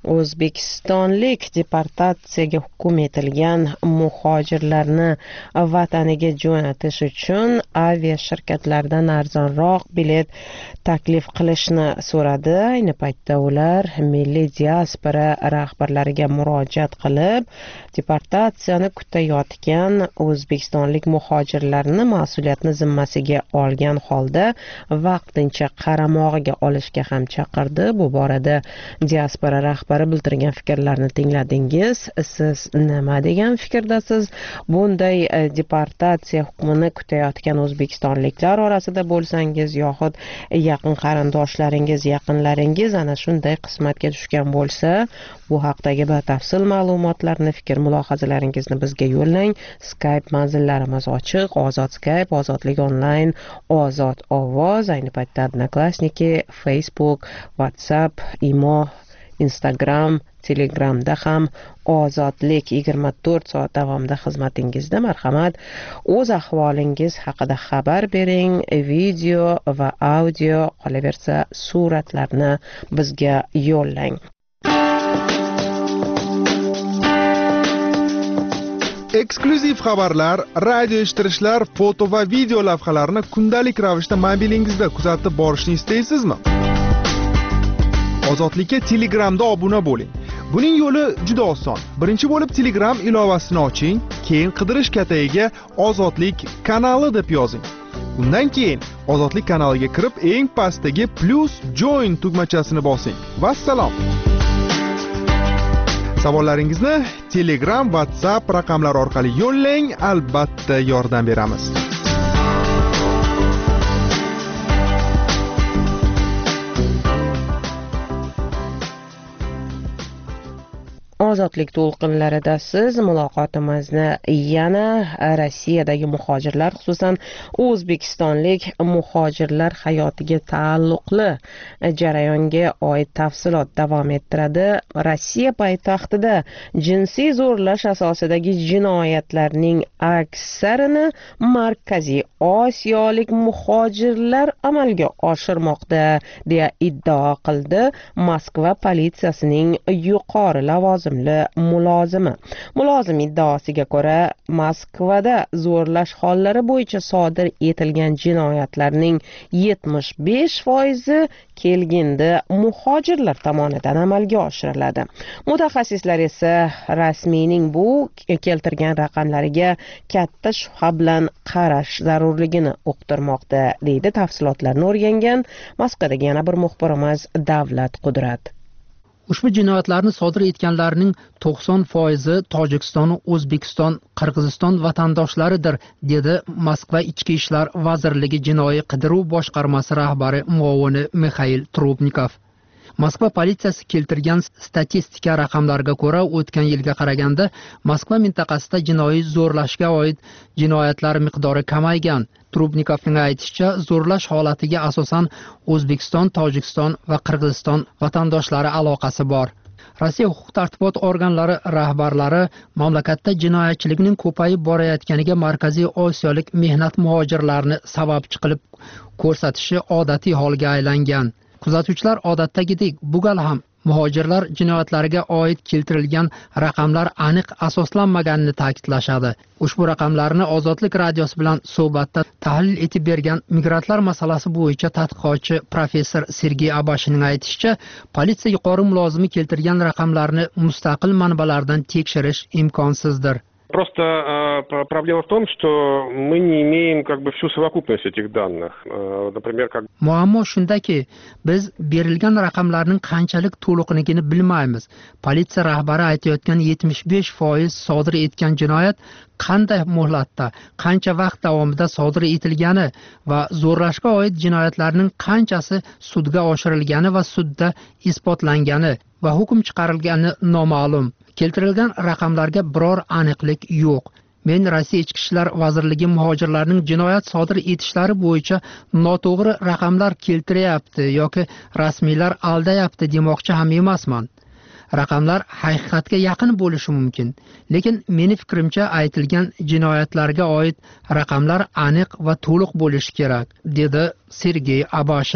o'zbekistonlik deportatsiyaga hukm etilgan muhojirlarni vataniga jo'natish uchun aviashirkatlardan arzonroq bilet taklif qilishni so'radi. Ayni paytda ular milliy diaspora rahbarlariga murojaat qilib, deportatsiyani kutayotgan o'zbekistonlik muhojirlarni mas'uliyatni zimmasiga olgan holda vaqtincha qaramog'iga olishga ham chaqirdi. Bu borada diaspora rahbari bildirgan fikrlarni tingladingiz. Siz nima degan fikrdasiz? Bunday deportatsiya hukmini kutayotgan o'zbekistonliklar orasida bo'lsangiz yoxud yaqin qarindoshlaringiz, yaqinlaringiz ana shunday qismatga tushgan bo'lsa, bu haqdagi batafsil ma'lumotlarni, fikr mulohazalaringizni bizga yo'llang. Skype manzillarimiz ochiq. Ozod Skype, Ozodlik onlayn, Ozod ovoz. Ayni paytda Odnoklassniki, Facebook, WhatsApp, Imo, Instagram, Telegramda ham Ozodlik yigirma to'rt soat davomida xizmatingizda. Marhamat, o'z ahvolingiz haqida xabar bering. Video va audio, qolaversa suratlarni bizga yo'llang. Eksklyuziv xabarlar, radio eshittirishlar, foto va video lavhalarni kundalik ravishda mobilingizda kuzatib borishni istaysizmi? Ozodlikka Telegramda obuna bo'ling. Buning yo'li juda oson. Birinchi bo'lib Telegram ilovasini oching, keyin qidirish katagiga Ozodlik kanali deb yozing. Undan keyin Ozodlik kanaliga kirib, eng pastdagi plus join tugmachasini bosing. Vassalom. Savollaringizni Telegram, WhatsApp raqamlari orqali yo'llang, albatta yordam beramiz. Ozodlik to'lqinlarida siz muloqotimizni yana Rossiyadagi muhojirlar, xususan o'zbekistonlik muhojirlar hayotiga taalluqli jarayonga oid tafsilot davom ettiradi. Rossiya poytaxtida jinsiy zo'rlash asosidagi jinoyatlarning aksarini Markaziy Osiyolik muhojirlar amalga oshirmoqda deya iddao qildi Moskva politsiyasining yuqori lavozim mulozimi. Mulozim iddaosiga ko'ra, Moskvada zo'rlash hollari bo'yicha sodir etilgan jinoyatlarning yetmish besh foizi kelgindi muhojirlar tomonidan amalga oshiriladi. Mutaxassislar esa rasmiyning bu keltirgan raqamlariga katta shubha bilan qarash zarurligini uqtirmoqda, deydi tafsilotlarni o'rgangan Moskvadagi yana bir muxbirimiz Davlat Qudrat. Ushbu jinoyatlarni sodir etganlarning to'qson foizi Tojikiston, O'zbekiston, Qirg'iziston vatandoshlaridir, dedi Moskva Ichki ishlar vazirligi jinoiy qidiruv boshqarmasi rahbari muovini Mikhail Trubnikov. Moskva politsiyasi keltirgan statistika raqamlariga ko'ra, o'tgan yilga qaraganda Moskva mintaqasida jinoiy zo'rlashga oid jinoyatlar miqdori kamaygan. Trubnikovning aytishicha, zo'rlash holatiga asosan O'zbekiston, Tojikiston va Qirg'iziston vatandoshlari aloqasi bor. Rossiya huquq-tartibot organlari rahbarlari mamlakatda jinoyatchilikning ko'payib borayotganiga Markaziy Osiyolik mehnat muhojirlarini sababchi qilib ko'rsatishi odatiy holga aylangan. Kuzatuvchilar odatdagidek bu gal ham muhojirlar jinoyatlariga oid keltirilgan raqamlar aniq asoslanmaganini ta'kidlashadi. Ushbu raqamlarni Ozodlik radiosi bilan suhbatda tahlil etib bergan migrantlar masalasi bo'yicha tadqiqotchi professor Sergey Abashinning aytishicha, politsiya yuqori mulozimi keltirgan raqamlarni mustaqil manbalardan tekshirish imkonsizdir. Просто э, проблема в том, что мы не имеем как бы всю совокупность этих данных. Э, например, как Muammo shundaki, biz berilgan raqamlarning qanchalik to'liqligini bilmaymiz. Politsiya rahbari aytayotgan yetmish besh foiz sodir etgan jinoyat qanday muhlatda, qancha vaqt davomida sodir etilgani va zo'rlashga oid jinoyatlarning qanchasi sudga oshirilgani va sudda isbotlangani va hukm chiqarilgani noma'lum. Keltirilgan raqamlarga biror aniqlik yo'q. Men Rossiya Ichki ishlar vazirligi muhojirlarning jinoyat sodir etishlari bo'yicha noto'g'ri raqamlar keltiryapti yoki rasmiylar aldayapti demoqchi ham emasman. Raqamlar haqiqatga yaqin bo'lishi mumkin, lekin meni fikrimcha aytilgan jinoyatlarga oid raqamlar aniq va to'liq bo'lishi kerak, dedi Sergey Abashin.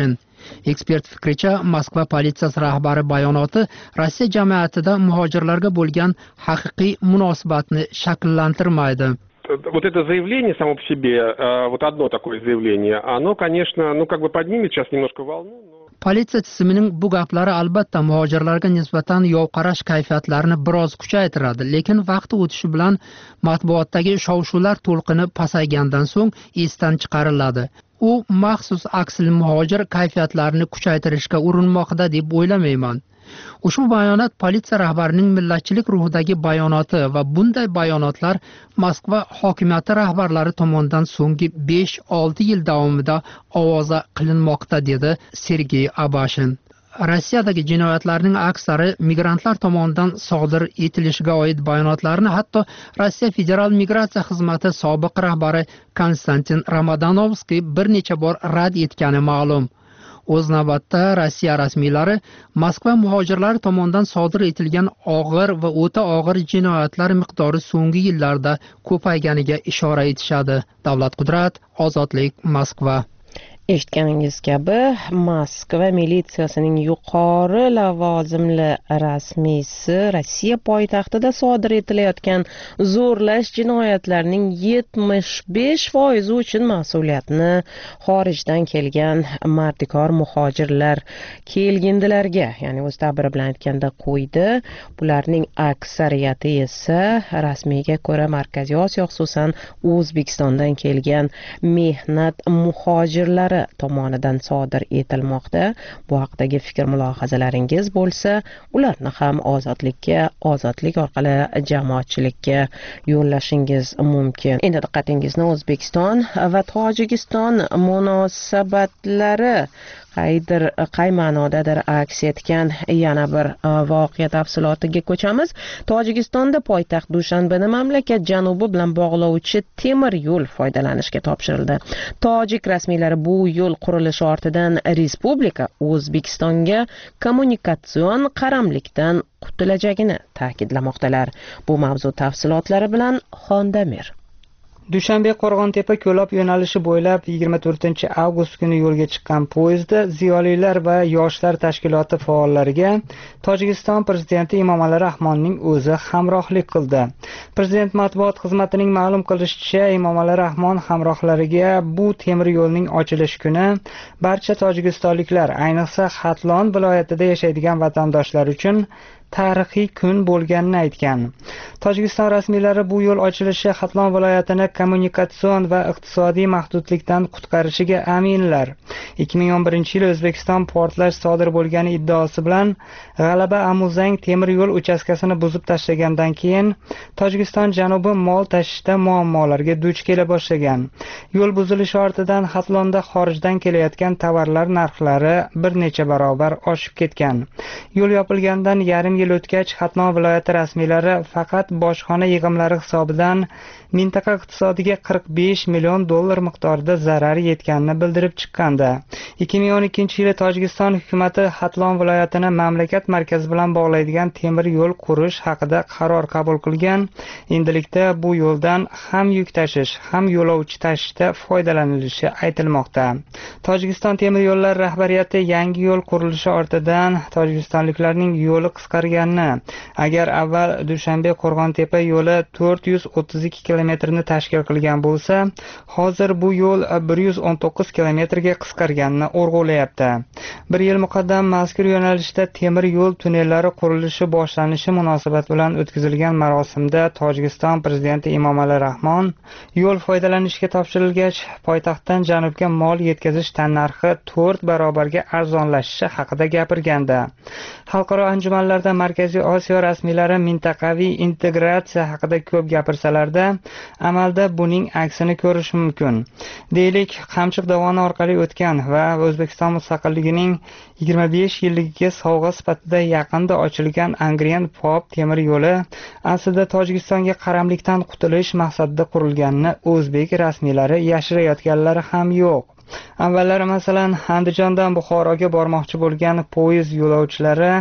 Ekspert fikricha, Moskva politsiyasi rahbari bayonoti Rossiya jamiyatida muhojirlarga bo'lgan haqiqiy munosabatni shakllantirmaydi. Вот это заявление само по себе, вот одно такое заявление, оно, конечно, ну как бы поднимет сейчас немножко волну, но... Politsiya tizimining bu gaplari albatta muhojirlarga nisbatan yovqarash kayfiyatlarini biroz kuchaytiradi, lekin vaqt o'tishi bilan matbuotdagi shov-shuvlar to'lqini pasaygandan so'ng esdan chiqariladi. U maxsus aksil muhojir kayfiyatlarini kuchaytirishga urinmoqda deb o'ylamayman. Ushbu bayonot politsiya rahbarining millatchilik ruhidagi bayonoti va bunday bayonotlar Moskva hokimiyati rahbarlari tomonidan so'nggi besh olti yil davomida ovoza qilinmoqda, dedi Sergey Abashin. Rossiyadagi jinoyatlarning aksari migrantlar tomonidan sodir etilishiga oid bayonotlarni hatto Rossiya Federal migratsiya xizmati sobiq rahbari Konstantin Ramadonovskiy bir necha bor rad etgani ma'lum. O'z navbatda Rossiya rasmiylari Moskva muhojirlari tomonidan sodir etilgan og'ir va o'ta og'ir jinoyatlar miqdori so'nggi yillarda ko'payganiga ishora etishadi. Davlat Qudrat, Ozodlik, Moskva. Eshitganingiz kabi, Moskva militsiyasining yuqori lavozimli rasmiysi Rossiya poytaxtida sodir etilayotgan zo'rlash jinoyatlarining yetmish besh foizi uchun mas'uliyatni xorijdan kelgan mardikor muhojirlar kelgindilarga, ya'ni o'z ta'biri bilan aytganda qo'ydi. Bularning aksariyati esa rasmiyga ko'ra Markaziy Osiyo, xususan O'zbekistondan kelgan mehnat muhojirlari tomonidan sodir etilmoqda. Bu haqdagi fikr mulohazalaringiz bo'lsa, ularni ham ozodlikka, ozodlik orqali jamoatchilikka yo'llashingiz mumkin. Endi diqqatingizni O'zbekiston va Tojikiston munosabatlari qaydir qay ma'nodadir aks etgan yana bir voqea tafsilotiga ko'chamiz. Tojikistonda poytaxt Dushanbeni mamlakat janubi bilan bog'lovchi temir yo'l foydalanishga topshirildi. Tojik rasmiylari bu yo'l qurilishi ortidan respublika O'zbekistonga kommunikatsion qaramlikdan qutulajagini ta'kidlamoqdalar. Bu mavzu tafsilotlari bilan Xondamir. Dushanbe Qo'rg'ontepa Ko'lob yo'nalishi bo'ylab yigirma to'rtinchi avgust kuni yo'lga chiqqan poyezdda ziyolilar va yoshlar tashkiloti faollariga Tojikiston prezidenti Emomali Rahmonning o'zi hamrohlik qildi. Prezident matbuot xizmatining ma'lum qilishicha, Emomali Rahmon hamrohlariga bu temir yo'lning ochilish kuni barcha tojikistonliklar, ayniqsa Xatlon viloyatida yashaydigan vatandoshlar uchun tarixiy kun bo'lganini aytgan. Tojikiston rasmiylari bu yo'l ochilishi Xatlon viloyatini kommunikatsion va iqtisodiy mahdudlikdan qutqarishiga aminlar. ikki ming o'n birinchi yil O'zbekiston portlash sodir bo'lgani iddaosi bilan G'alaba Amuzang temir yo'l uchastkasini buzib tashlagandan keyin Tojikiston janubi mol tashishda muammolarga duch kela boshlagan. Yo'l buzilishi ortidan Xatlonda xorijdan kelayotgan tovarlar narxlari bir necha barobar oshib ketgan. Yo'l yopilgandan yarim yil o'tgach, Xatlon viloyati rasmiylari faqat bojxona yig'imlari hisobidan mintaqa iqtisodiga qirq besh million dollar miqdorida zarar yetganini bildirib chiqqandi. ikki ming o'n ikkinchi yili Tojikiston hukumatı Xatlon viloyatini mamlakat markazi bilan bog'laydigan temir yo'l qurish haqida qaror qabul qilgan. Endilikda bu yo'ldan ham yuk tashish, ham yo'lovchi tashishda foydalanilishi aytilmoqda. Tojikiston temir yo'llar rahbariyati yangi yo'l qurilishi ortidan tojikistonliklarning yo'li qisqarganini, agar avval Dushanbe Qo'rg'ontepa yo'li to'rt yuz o'ttiz ikki kilometrni tashkil qilgan bo'lsa, hozir bu yo'l bir yuz o'n to'qqiz kilometrga qisqarganini o'rg'ulayapti. Bir yil muqaddam mazkur yo'nalishda temir yo'l tunnellari qurilishi boshlanishi munosabati bilan o'tkazilgan marosimda Tojikiston prezidenti Emomali Rahmon yo'l foydalanishga topshirilgach, poytaxtdan janubga mol yetkazish tannarxi to'rt barobarga arzonlashishi haqida gapirgandi. Xalqaro anjumanlarda Markaziy Osiyo rasmiylari mintaqaviy integratsiya haqida ko'p gapirsalarda, amalda buning aksini ko'rish mumkin. Deylik, Qamchiq dovoni orqali o'tgan va O'zbekiston mustaqilligining yigirma besh yilligiga sovg'a sifatida yaqinda ochilgan Angren Pop temir yo'li aslida Tojikistonga qaramlikdan qutulish maqsadida qurilganini o'zbek rasmiylari yashirayotganlari ham yo'q. Avvallari masalan Andijondan Buxoroga bormoqchi bo'lgan poyezd yo'lovchilari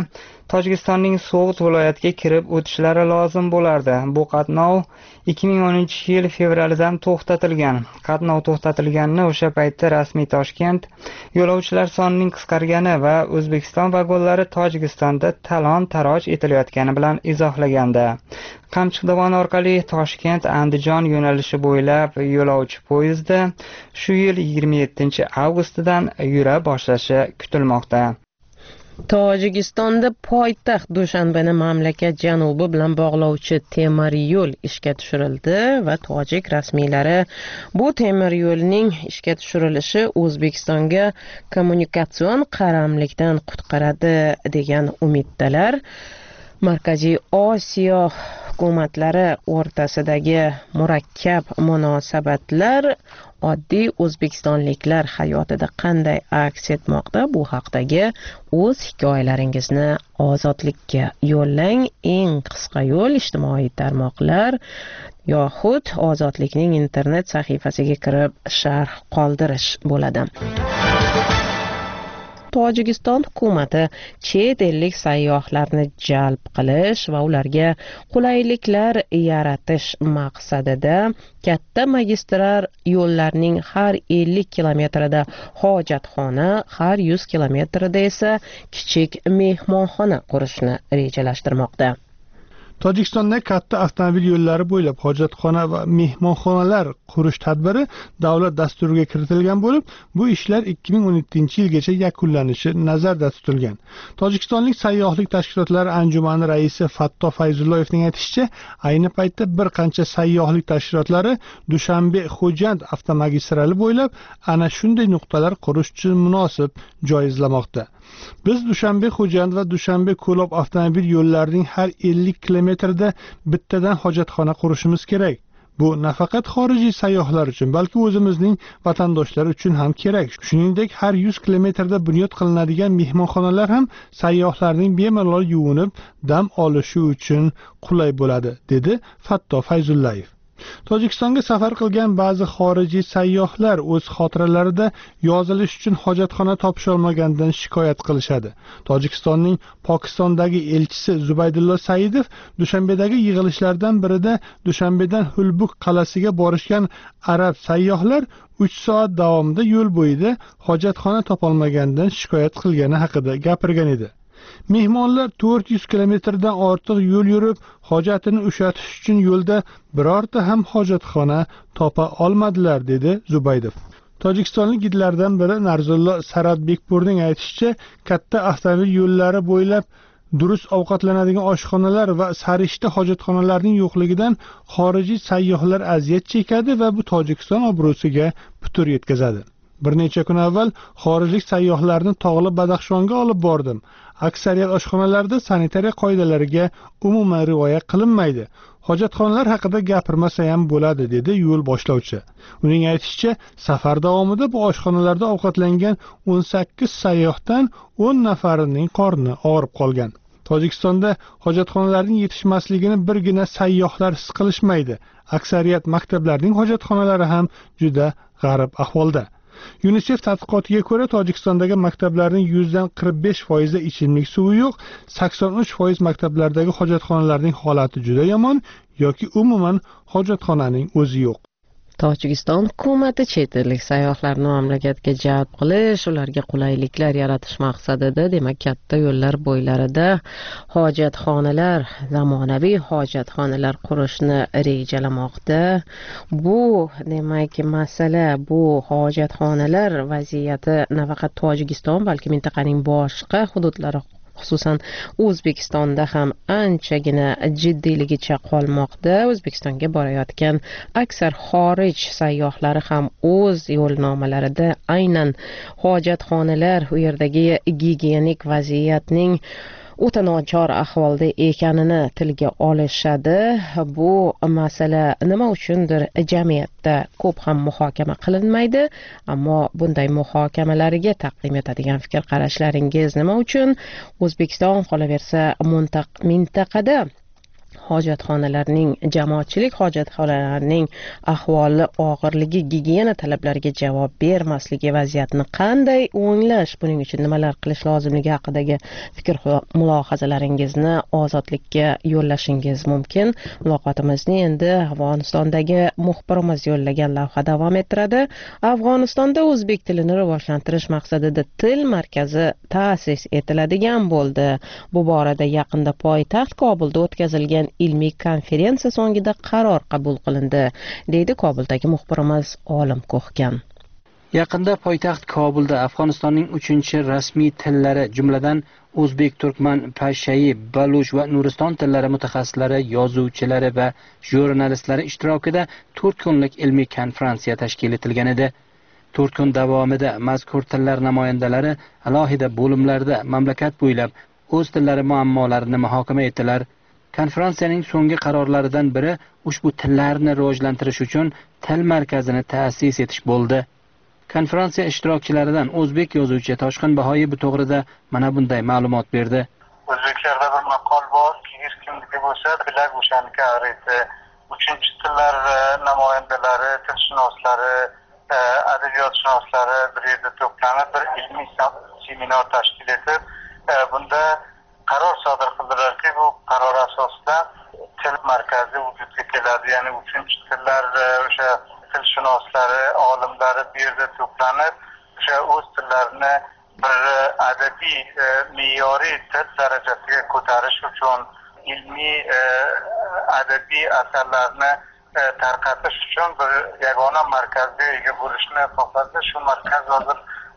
Tojikistonning So'g'd viloyatiga kirib o'tishlari lozim bo'lardi. Bu qatnov ikki ming o'ninchi yil fevralidan to'xtatilgan. Qatnov to'xtatilganini o'sha paytda rasmiy Toshkent yo'lovchilar sonining qisqargani va O'zbekiston vagonlari Tojikistonda talon-taroj etilayotgani bilan izohlagandi. Qamchiq dovoni orqali Toshkent Andijon yo'nalishi bo'ylab yo'lovchi poyezdi shu yil yigirma yettinchi avgustdan yura boshlashi kutilmoqda. Tojikistonda poytaxt Dushanbeni mamlakat janubi bilan bog'lovchi temir yo'l ishga tushirildi va tojik rasmiylari bu temir yo'lning ishga tushirilishi O'zbekistonga kommunikatsion qaramlikdan qutqaradi degan umiddalar. Markaziy Osiyo hukumatlari o'rtasidagi murakkab munosabatlar oddiy o'zbekistonliklar hayotida qanday aks etmoqda? Bu haqdagi o'z hikoyalaringizni Ozodlikka yo'llang. Eng qisqa yo'l ijtimoiy tarmoqlar yoxud Ozodlikning internet sahifasiga kirib sharh qoldirish bo'ladi. Tojikiston hukumati chet ellik sayyohlarni jalb qilish va ularga qulayliklar yaratish maqsadida katta magistral yo'llarning har ellik kilometrida hojatxona, har yuz kilometrida esa kichik mehmonxona qurishni rejalashtirmoqda. Tojikistonda katta avtomobil yo'llari bo'ylab hojatxona va mehmonxonalar qurish tadbiri davlat dasturiga kiritilgan bo'lib, bu ishlar ikki ming o'n yettinchi yilgacha yakunlanishi nazarda tutilgan. Tojikistonlik sayyohlik tashkilotlari anjumani raisi Fatto Fayzulloyevning aytishicha, ayni paytda bir qancha sayyohlik tashkilotlari Dushanbe-Xo'jand avtomagistrali bo'ylab ana shunday nuqtalar qurish uchun munosib joy izlamoqda. Biz Dushanbe-Xo'jand va Dushanbe-Ko'lob avtomobil yo'llarining har ellik kilometrda bittadan hojatxona qurishimiz kerak. Bu nafaqat xorijiy sayyohlar uchun, balki o'zimizning vatandoshlar uchun ham kerak. Shuningdek, har yuz kilometrda bunyod qilinadigan mehmonxonalar ham sayyohlarning bemalol yuvinib, dam olishi uchun qulay bo'ladi, dedi Fatto Fayzullayev. Tojikistonga safar qilgan ba'zi xorijiy sayyohlar o'z xotiralarida yozilish uchun hojatxona topisha olmaganidan shikoyat qilishadi. Tojikistonning Pokistondagi elchisi Zubaydullo Saidov Dushanbedagi yig'ilishlardan birida Dushanbedan Hulbuk qalasiga borishgan arab sayyohlar uch soat davomida yo'l bo'yida hojatxona topolmaganidan shikoyat qilgani haqida gapirgan edi. Mehmonlar to'rt yuz kilometrdan ortiq yo'l yurib, hojatini ushatish uchun yo'lda birorta ham hojatxona topa olmadilar, dedi Zubaydov. Tojikistonlik gidlardan biri Narzullo Saradbekpurning aytishicha, katta avtomobil yo'llari bo'ylab durust ovqatlanadigan oshxonalar va sarishta hojatxonalarning yo'qligidan xorijiy sayyohlar aziyat chekadi va bu Tojikiston obro'siga putur yetkazadi. Bir necha kun avval xorijlik sayyohlarni Tog'li Badaxshonga olib bordim. Aksariyat oshxonalarda sanitariya qoidalariga umuman rioya qilinmaydi. Hojatxonalar haqida gapirmasa ham bo'ladi, dedi yo'l boshlovchi. Uning aytishicha, safar davomida bu oshxonalarda ovqatlangan o'n sakkiz sayyohdan o'n nafarining qorni og'rib qolgan. Tojikistonda hojatxonalarning yetishmasligini birgina sayyohlar his qilishmaydi. Aksariyat maktablarning hojatxonalari ham juda g'arib ahvolda. UNICEF tadqiqotiga ko'ra, Tojikistondagi maktablarning yuzdan qirq besh foizi ichimlik suvi yo'q, sakson uch foiz maktablardagi hojatxonalarning holati juda yomon yoki umuman hojatxonaning o'zi yo'q. Tojikiston hukumati chet ellik sayyohlarni mamlakatga jalb qilish, ularga qulayliklar yaratish maqsadida, demak, katta yo'llar bo'ylarida hojatxonalar, zamonaviy hojatxonalar qurishni rejalamoqda. Bu, demak, masala, bu hojatxonalar vaziyati nafaqat Tojikiston, balki mintaqaning boshqa hududlari, xususan O'zbekistonda ham anchagina jiddiyligicha qolmoqda. O'zbekistonga borayotgan aksar xorij sayyohlari ham o'z yo'lnomalarida aynan hojatxonalar, u yerdagi gigiyenik vaziyatning o'ta nochor ahvolda ekanini tilga olishadi. Bu masala nima uchundir jamiyatda ko'p ham muhokama qilinmaydi, ammo bunday muhokamalarga taqdim etadigan fikr qarashlaringiz nima uchun? O'zbekiston qolaversa mintaqada hojatxonalarning jamoatchilik hojatxonalarining ahvoli og'irligi, gigiyena talablariga javob bermasligi vaziyatni qanday o'nglash, buning uchun nimalar qilish lozimligi haqidagi fikr mulohazalaringizni Ozodlikka yo'llashingiz mumkin. Muloqotimizni endi Afg'onistondagi muxbirimiz yo'llagan lavha davom ettiradi. Afg'onistonda o'zbek tilini rivojlantirish maqsadida til markazi ta'sis etiladigan bo'ldi. Bu borada yaqinda poytaxt Kobulda o'tkazilgan ilmiy konferensiya so'ngida qaror qabul qilindi, deydi Kobuldagi muxbirimiz Olim Ko'hgan. Yaqinda poytaxt Kobulda Afg'onistonning uchinchi rasmiy tillari, jumladan o'zbek, turkman, pashshayi, baluch va nuriston tillari mutaxassislari, yozuvchilari va jurnalistlari ishtirokida to'rt kunlik ilmiy konferensiya tashkil etilgan edi. to'rt kun davomida mazkur tillar namoyandalari alohida bo'limlarda mamlakat bo'ylab o'z tillari muammolarini muhokama etdilar. Konferensiyaning so'nggi qarorlaridan biri ushbu tillarni rivojlantirish uchun til markazini ta'sis etish bo'ldi. Konferensiya ishtirokchilaridan o'zbek yozuvchi Toshqin Bahoyi bu to'g'rida mana bunday ma'lumot berdi. O'zbeklarda bir maqol bor, hech kimniki bo'lsa, bilak o'shaniki ariydi. Uchinchi tillar namoyandalari, tilshunoslari, adabiyotshunoslari bir yerda to'planib bir ilmiy seminar tashkil etib, bunda qaror sodir qildilarki, bu qaror asosida til markazi vujudga keladi. Ya'ni uchinchi tillar o'sha tilshunoslari, olimlari bu yerda to'planib, o'sha o'z tillarini bir adabiy, me'yoriy til darajasiga ko'tarish uchun ilmiy adabiy asarlarni tarqatish uchun bir yagona markazga ega bo'lishni xohladi. Shu markaz hozir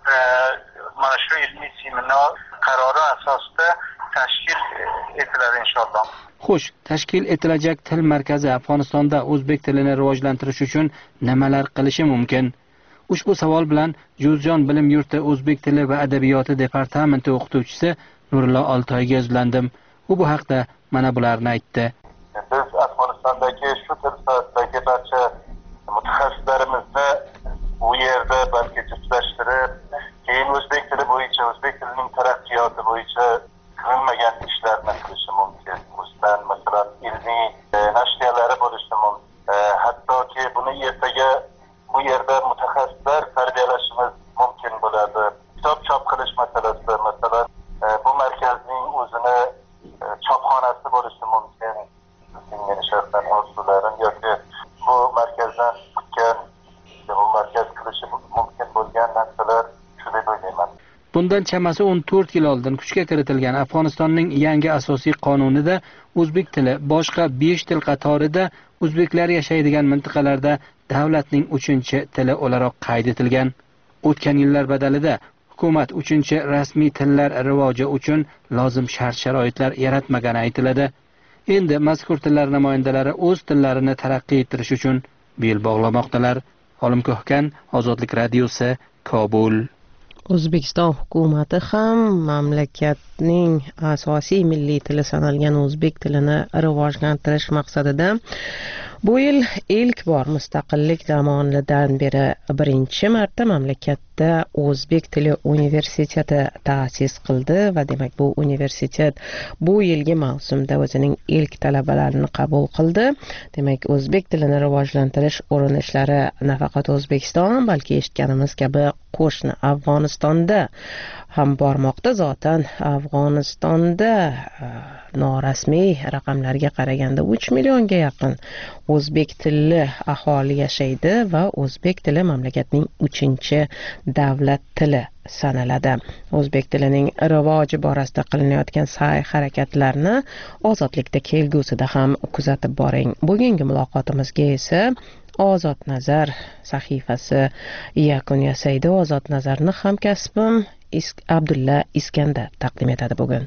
mana shu ilmiy seminar qarori asosida tashkil etiladi inshaalloh. Xo'sh, tashkil etilajak til markazi Afg'onistonda o'zbek tilini rivojlantirish uchun nimalar qilishi mumkin? Ushbu savol bilan Juzjon bilim yurti o'zbek tili va adabiyoti departamenti o'qituvchisi Nurullo Oltoyga yuzlandim. U bu haqda mana bularni aytdi. Biz Afg'onistondagi shu til sohasidagi barcha mutaxassislarimizni u yerda balki juftlashtirib, keyin o'zbek tili bo'yicha, o'zbek tilining taraqqiyoti bo'yicha qilinmagan ishlarni qilishi mumkin. O'zdan masalan ilmiy nashriyalari bo'lishi mumkin. Hattoki buni ertaga bu yerda mutaxassislar tarbiyalashimiz mumkin bo'ladi. Kitob chop qilish masalasi, masalan, bu markazning o'zini chopxonasi bo'lishi mumkin. Meni shaxsan orzularim yoki bu markazdan kutgan, bu markaz qilishi mumkin bo'lgan narsalar shu deb o'ylayman. Bundan chamasi o'n to'rt yil oldin kuchga kiritilgan Afg'onistonning yangi asosiy qonunida o'zbek tili boshqa besh til qatorida o'zbeklar yashaydigan mintaqalarda davlatning uchinchi tili o'laroq qayd etilgan. O'tgan yillar badalida hukumat uchinchi rasmiy tillar rivoji uchun lozim shart-sharoitlar yaratmagani aytiladi. Endi mazkur tillar namoyandalari o'z tillarini taraqqiy ettirish uchun bel bog'lamoqdalar. Olim Ko'hgan, Ozodlik radiosi, Kobul. O'zbekiston hukumati ham mamlakatning asosiy milliy tili sanalgan o'zbek tilini rivojlantirish maqsadida bu yil ilk bor mustaqillik zamonidan beri birinchi marta mamlakatda o'zbek tili universiteti ta'sis qildi va demak bu universitet bu yilgi mavsumda o'zining ilk talabalarini qabul qildi. Demak, o'zbek tilini rivojlantirish urinishlari nafaqat O'zbekiston, balki eshitganimiz kabi qo'shni Afg'onistonda ham bormoqda. Zotan Afg'onistonda norasmiy raqamlarga qaraganda uch millionga yaqin o'zbek tilli aholi yashaydi va o'zbek tili mamlakatning uchinchi davlat tili sanaladi. O'zbek tilining rivoji borasida qilinayotgan sa'y-harakatlarni Ozodlikda kelgusida ham kuzatib boring. Bugungi muloqotimizga esa Ozod Nazar sahifasi yakun yasaydi. Ozod Nazarni hamkasbim Abdulla Iskandar taqdim etadi bugun.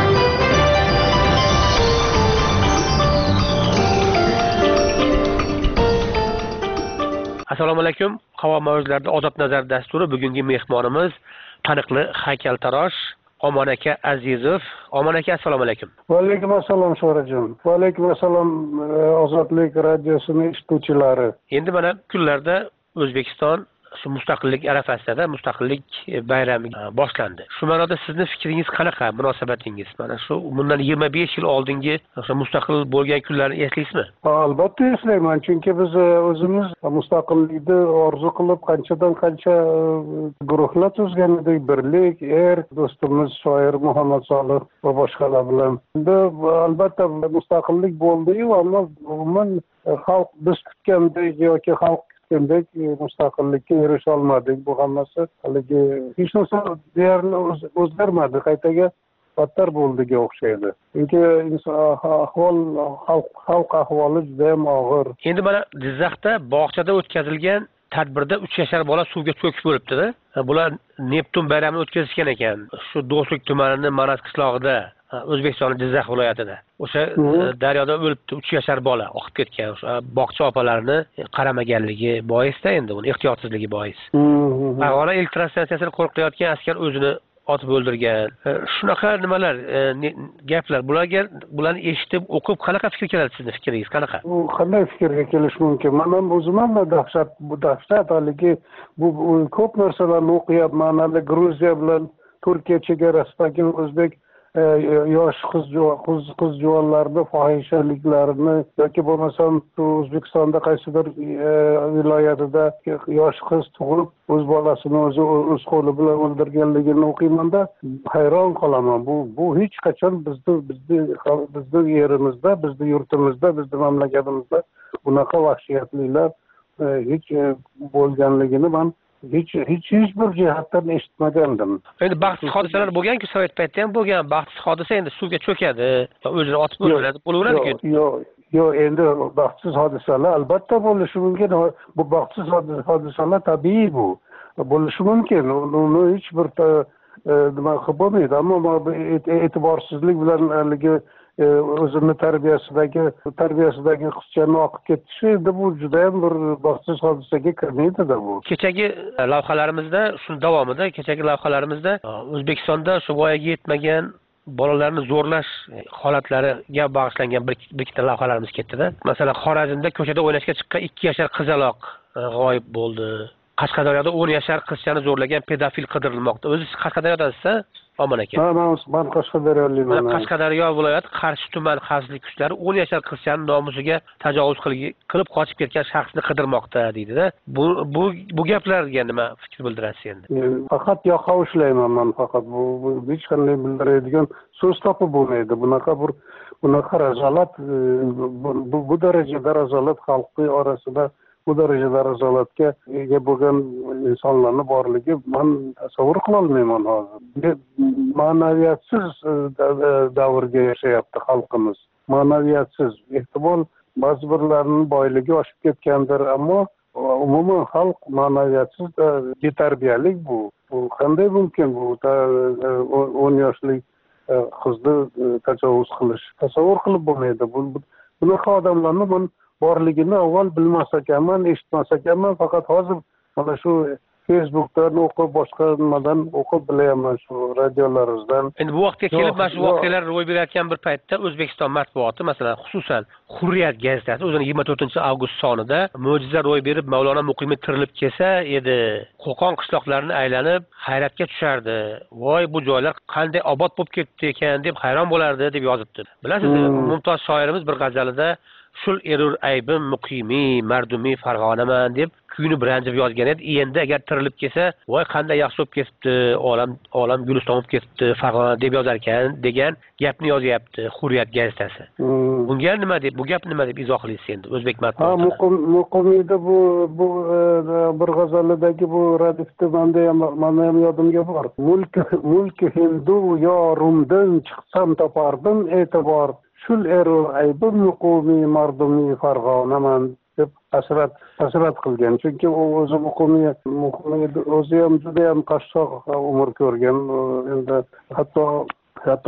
Assalomu alaykum. Havo mavzularida Ozod Nazar dasturi. Bugungi mehmonimiz taniqli haykaltarosh Omon aka Azizov. Omon aka, assalomu alaykum. Va alaykum assalom Sho'rajon. Va alaykum assalom Ozodlik radiosining eshituvchilari. Endi mana kunlarda O'zbekiston shu mustaqillik arafasida mustaqillik bayrami boshlandi. Shu ma'noda sizni fikringiz qanaqa, munosabatingiz? Mana shu bundan yigirma besh yil oldingi o'sha mustaqil bo'lgan kunlarni eslaysizmi? Albatta eslayman, chunki biz o'zimiz mustaqillikni orzu qilib qanchadan qancha guruhlar tuzgan edik, birlik, er, do'stimiz shoir Muhammad Solih va boshqalar bilan. Endi albatta mustaqillik bo'ldi-yu, ammo umuman xalq biz kutgandek yoki xalq kutgandek mustaqillikka erisha olmadik. Bu hammasi haligi hech narsa deyarli o'zgarmadi, qaytaga battar bo'ldiga o'xshaydi. Chunki ahvol xalq xalq ahvoli juda ham og'ir. Endi mana Jizzaxda bog'chada o'tkazilgan tadbirda uch yashar bola suvga cho'kib o'libdi-da. Bular Neptun bayramini o'tkazishgan ekan. Shu Do'stlik tumanining Manas qishlog'ida, O'zbekistonning Jizzax viloyatida. O'sha daryoda o'libdi uch yashar bola, oqib ketgan. O'sha bog'cha opalarni qaramaganligi boisda endi uni ehtiyotsizligi bois. Farg'ona elektr stansiyasini qo'riqlayotgan askar o'zini otib o'ldirgan. Shunaqa nimalar, gaplar. Bularga bularni eshitib, o'qib qanaqa fikr keladi sizning fikringiz qanaqa? Bu qanday fikrga kelish mumkin? Men ham o'zim ham dahshat, bu dahshat haligi bu ko'p narsalarni o'qiyapman. Hali Gruziya bilan Turkiya chegarasidagi o'zbek yosh qiz qiz juvonlarni fohishaliklarini yoki bo'lmasam O'zbekistonda qaysidir viloyatida yosh qiz tug'ilib o'z bolasini o'zi o'z qo'li bilan o'ldirganligini o'qiymanda hayron qolaman. Bu bu hech qachon bizni bizni bizni yerimizda, bizni yurtimizda, bizni mamlakatimizda bunaqa vahshiyatliklar hech bo'lganligini men hech hech hech bir jihatdan eshitmagandim. Endi baxtsiz hodisalar bo'lgan-ku, sovet paytida ham bo'lgan. Baxtsiz hodisa endi suvga cho'kadi, o'zini otib o'ldiradi, bo'laveradi-ku. Yo'q, yo'q, endi baxtsiz hodisalar albatta bo'lishi mumkin. Bu baxtsiz hodisalar tabiiy bu. Bo'lishi mumkin. Uni hech bir nima qilib bo'lmaydi, ammo e'tiborsizlik bilan haligi o'zini tarbiyasidagi tarbiyasidagi qizchani oqib ketishi endi bu juda ham bir baxtsiz hodisaga kirmaydi-da bu. Kechagi lavhalarimizda, shuni davomida kechagi lavhalarimizda O'zbekistonda shu voyaga yetmagan bolalarni zo'rlash holatlariga bag'ishlangan bir ikkita lavhalarimiz ketdi-da. Masalan, Xorazmda ko'chada o'ynashga chiqqan ikki yashar qizaloq g'oyib bo'ldi. Qashqadaryoda o'n yashar qizchani zo'rlagan pedofil qidirilmoqda. O'zi Qashqadaryodansiz-a? Omon aka. Ha, men men Qashqadaryolikman. Qashqadaryo viloyat Qarshi tuman xavfsizlik kuchlari o'n yashar qizchani nomusiga tajovuz qilib qochib ketgan shaxsni qidirmoqda deydi-da. Bu bu bu gaplarga nima fikr bildirasiz endi? Faqat yoqa ushlayman men faqat. Bu hech qanday bildiradigan so'z topib bo'lmaydi. Bunaqa bir bunaqa razolat bu bu darajada razolat xalqi orasida bu darajada razolatga ega bo'lgan insonlarning borligi men tasavvur qila olmayman hozir. Ma'naviyatsiz davrga yashayapti xalqimiz. Ma'naviyatsiz. Ehtimol ba'zi birlarning boyligi oshib ketgandir, ammo umuman xalq ma'naviyatsiz, betarbiyalik bu. Bu qanday mumkin bu o'n yoshlik qizni tajovuz qilish? Tasavvur qilib bo'lmaydi. Bunaqa odamlarni men borligini avval bilmas ekanman, eshitmas ekanman, faqat hozir mana shu Facebookdan o'qib, boshqa nimadan o'qib bilaman, shu radiolaringizdan. Endi bu vaqtga kelib, mana shu voqealar ro'y berayotgan bir paytda O'zbekiston matbuoti, masalan, xususan Hurriyat gazetasi o'zining yigirma to'rtinchi avgust sonida mo'jiza ro'y berib, Mavlono Muqimiy tirilib kelsa edi, Qo'qon qishloqlarini aylanib hayratga tushardi. Voy, bu joylar qanday obod bo'lib ketdi ekan deb hayron bo'lardi deb yozibdi. Bilasiz, Mumtoz shoirimiz bir g'azalida shul erur aybim muqimiy mardumiy Farg'onaman deb kuyni biranjib yozgan edi. Endi agar tirilib kelsa, voy qanday yaxshi bo'lib ketibdi, olam olam guliston bo'lib ketibdi Farg'ona deb yozar ekan degan gapni yozyapti Hurriyat gazetasi. Bunga nima deb, bu gap nima deb izohlaysiz endi o'zbek matbuotida? Ha, muqimiyda bu bu bir g'azalidagi bu radifda menda ham menda ham yodimga bor. Mulk mulk hindu yorumdan chiqsam topardim e'tibor. Shul eru aybim muqimiy mardumiy Farg'onaman deb hasrat hasrat qilgan. Chunki u o'zi muqimiy muqimiy o'zi ham juda ham qashshoq umr ko'rgan. Endi hatto hatto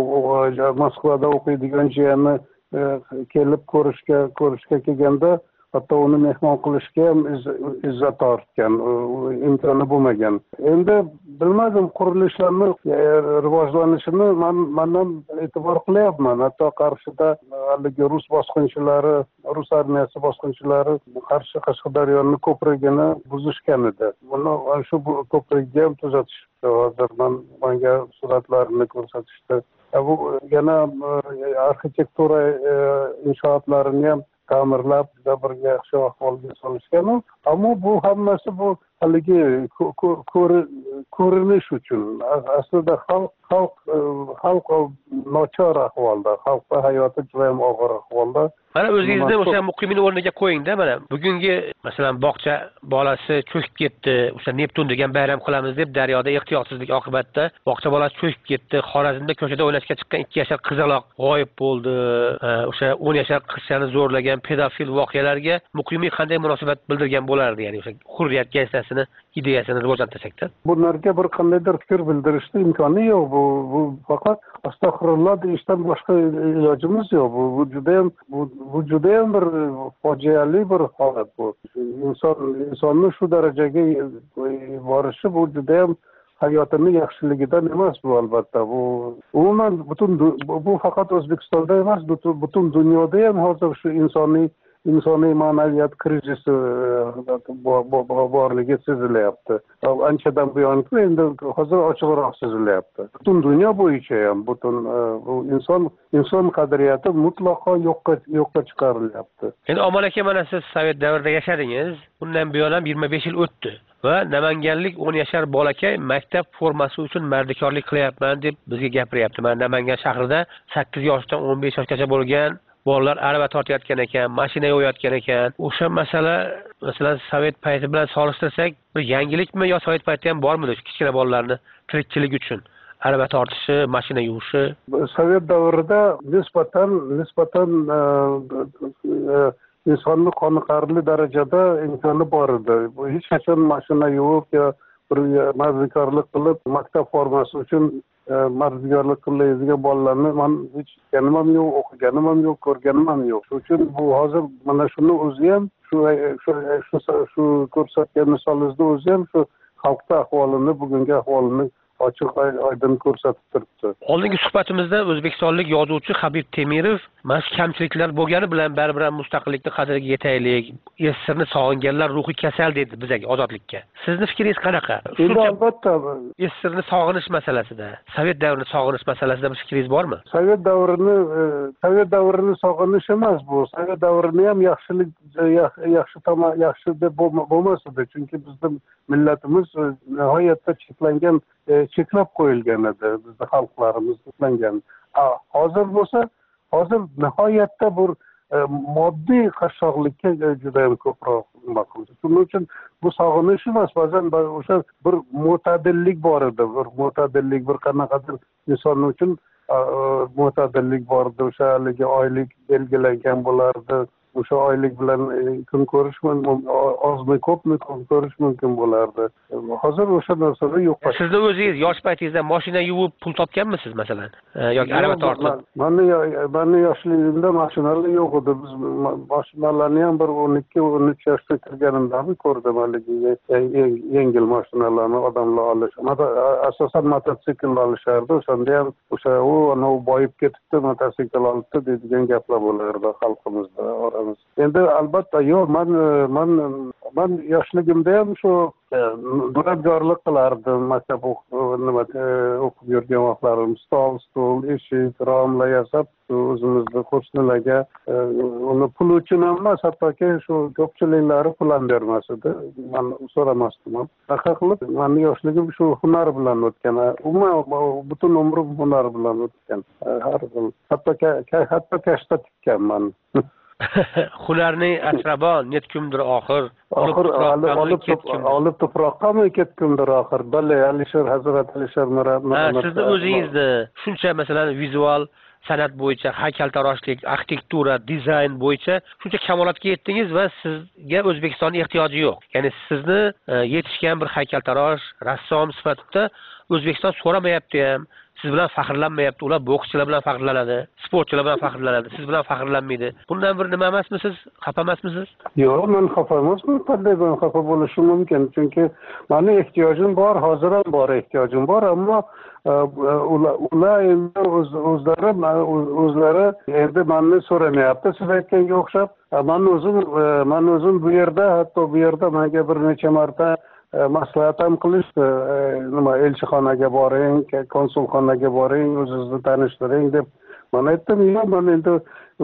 Moskvada o'qiydigan jiyani kelib ko'rishga ko'rishga kelganda hatto uni mehmon qilishga ham izzat tortgan, imkoni bo'lmagan. Endi bilmadim, qurilishlarni rivojlanishini man mandan e'tibor qilyapman. Hatto Qarshida haligi rus bosqinchilari, rus armiyasi bosqinchilari Qarshi Qashqadaryoni ko'prigini buzishgan edi. Buni shu ko'prikni ham tuzatishdi. Hozir man menga suratlarini ko'rsatishdi. Bu yana arxitektura inshootlarini ham ta'mirlab, juda bir yaxshi ahvolga solishgan. Ammo bu hammasi bu haligi ko'rinish uchun. Aslida xalq xalq xalq nochor ahvolda, xalqning hayoti juda ham og'ir ahvolda. Mana o'zingizni o'sha muqimini o'rniga qo'ying-da, mana bugungi masalan bog'cha bolasi cho'kib ketdi, o'sha Neptun degan bayram qilamiz deb daryoda ehtiyotsizlik oqibatida bog'cha bolasi cho'kib ketdi. Xorazmda ko'chada o'ynashga chiqqan ikki yashar qizaloq g'oyib bo'ldi. O'sha o'n yashar qizchani zo'rlagan pedofil voqealarga muqimiy qanday munosabat bildirgan bo'lardi, ya'ni o'sha hurriyat gazetasini ideyasini rivojlantirsakda? Bunlarga bir qandaydir fikr bildirishning imkoni yo'q. Bu bu faqat astag'firulloh deyishdan boshqa ilojimiz yo'q. Bu bu juda ham bu bu juda ham bir fojiali bir holat bu. Inson insonni shu darajaga borishi bu juda ham hayotini yaxshiligidan emas bu, albatta. Bu umuman butun bu faqat O'zbekistonda emas, butun dunyoda ham hozir shu insoniy insoniy ma'naviyat krizisi borligi sezilyapti. Anchadan buyonki endi hozir ochiqroq sezilyapti. Butun dunyo bo'yicha ham butun bu inson inson qadriyati mutlaqo yo'qqa yo'qqa chiqarilyapti. Endi Omon aka, mana siz Sovet davrida yashadingiz. Bundan buyon ham yigirma besh yil o'tdi va namanganlik o'n yashar bolakay maktab formasi uchun mardikorlik qilyapman deb bizga gapiryapti. Mana Namangan shahrida sakkiz yoshdan o'n besh yoshgacha bo'lgan bolalar arava tortayotgan ekan, mashina yo'yotgan ekan. O'sha masala masalan Sovet payti bilan solishtirsak, bir yangilikmi yo Sovet payti ham bormidi shu kichkina bolalarni tirikchilik uchun arava tortishi, mashina yuvishi? Sovet davrida nisbatan nisbatan insonni qoniqarli darajada imkoni bor edi. Hech qachon mashina yuvib yo bir mardikorlik qilib maktab formasi uchun mardikorlik qilayotgan bolalarni man hech ganim ham yo'q, o'qiganim ham yo'q, ko'rganim ham yo'q. Shuning uchun bu hozir mana shuni o'zi ham shu shu shu ko'rsatgan misolingizni o'zi ham shu xalqning ahvolini, bugungi ahvolini ochiq oydin ko'rsatib turibdi. Oldingi suhbatimizda o'zbekistonlik yozuvchi Habib Temirov mana kamchiliklar bo'lgani bilan baribir ham mustaqillikni qadriga yetaylik, Sirni sog'inganlar ruhiy kasal dedi bizga, ozodlikka. Sizni fikringiz qanaqa? Endi albatta Sirni sog'inish masalasida, Sovet davrini sog'inish masalasida bir fikringiz bormi? Sovet davrini Sovet davrini sog'inish emas bu. Sovet davrini ham yaxshilik yaxshi tomon yaxshi deb bo'lmas edi, chunki bizning millatimiz nihoyatda cheklangan cheklab qo'yilgan edi, bizning xalqlarimiz cheklangan. Hozir bo'lsa, hozir nihoyatda bir moddiy qashshoqlikka juda ham ko'proq nima qildi. Shuning uchun bu sog'inish emas, ba'zan o'sha bir mo'tadillik bor edi, bir mo'tadillik, bir qanaqadir inson uchun mo'tadillik bor edi. O'sha haligi oylik belgilangan bo'lardi. O'sha oylik bilan kun ko'rish mumkin, ozmi ko'pmi kun ko'rish mumkin bo'lardi. Hozir o'sha narsalar yo'q. Sizni o'zingiz yosh paytingizda mashina yuvib pul topganmisiz masalan? Yoki arava tortib? Meni meni yoshligimda mashinalar yo'q edi. Biz mashinalarni ham bir o'n ikki o'n uch yoshda kirganimda ko'rdim, haligi yengil mashinalarni odamlar olishadi. Asosan mototsikl olishardi. O'shanda ham o'sha u ana boyib ketibdi, mototsikl olibdi deydigan gaplar bo'lardi xalqimizda. Endi albatta yo'q, men men men yoshligimda ham shu duradgorlik qilardim. Maktab nima o'qib yurgan vaqtlarim stol, stol, eshik, romlar yasab o'zimizni qo'shnilarga uni pul uchun emas, hattoki shu ko'pchiliklari pul ham bermas edi. Men so'ramasdim ham. Haqiqat qilib, mening yoshligim shu hunar bilan o'tgan. Umuman butun umrim hunar bilan o'tgan. Har xil. Hattoki hatto kashta tikkanman. Hunarning asrabon netkumdir oxir. Oxir olib olib tuproqqami ketkumdir oxir. Bale Alisher Hazrat Alisher Murad. Sizni o'zingizni shuncha masalan vizual san'at bo'yicha, haykaltaroshlik, arxitektura, dizayn bo'yicha shuncha kamolotga yetdingiz va sizga O'zbekistonning ehtiyoji yo'q. Ya'ni sizni yetishgan bir haykaltarosh, rassom sifatida O'zbekiston so'ramayapti ham. siz bilan faxrlanmayapti. Ular bokschilar bilan faxrlanadi, sportchilar bilan faxrlanadi, siz bilan faxrlanmaydi. Bundan bir nima emasmisiz? Xafa emasmisiz? Yo'q, men xafa emasman. Qanday men xafa bo'lishim mumkin? Chunki meni ehtiyojim bor, hozir ham bor ehtiyojim bor, ammo ular endi o'zlari o'zlari endi meni so'ramayapti. Siz aytganga o'xshab, men o'zim men o'zim bu yerda, hatto bu yerda menga bir necha marta maslahat ham qilishdi. Nima, elchixonaga boring, konsulxonaga boring, o'zingizni tanishtiring deb. Men aytdim, yo'q, men endi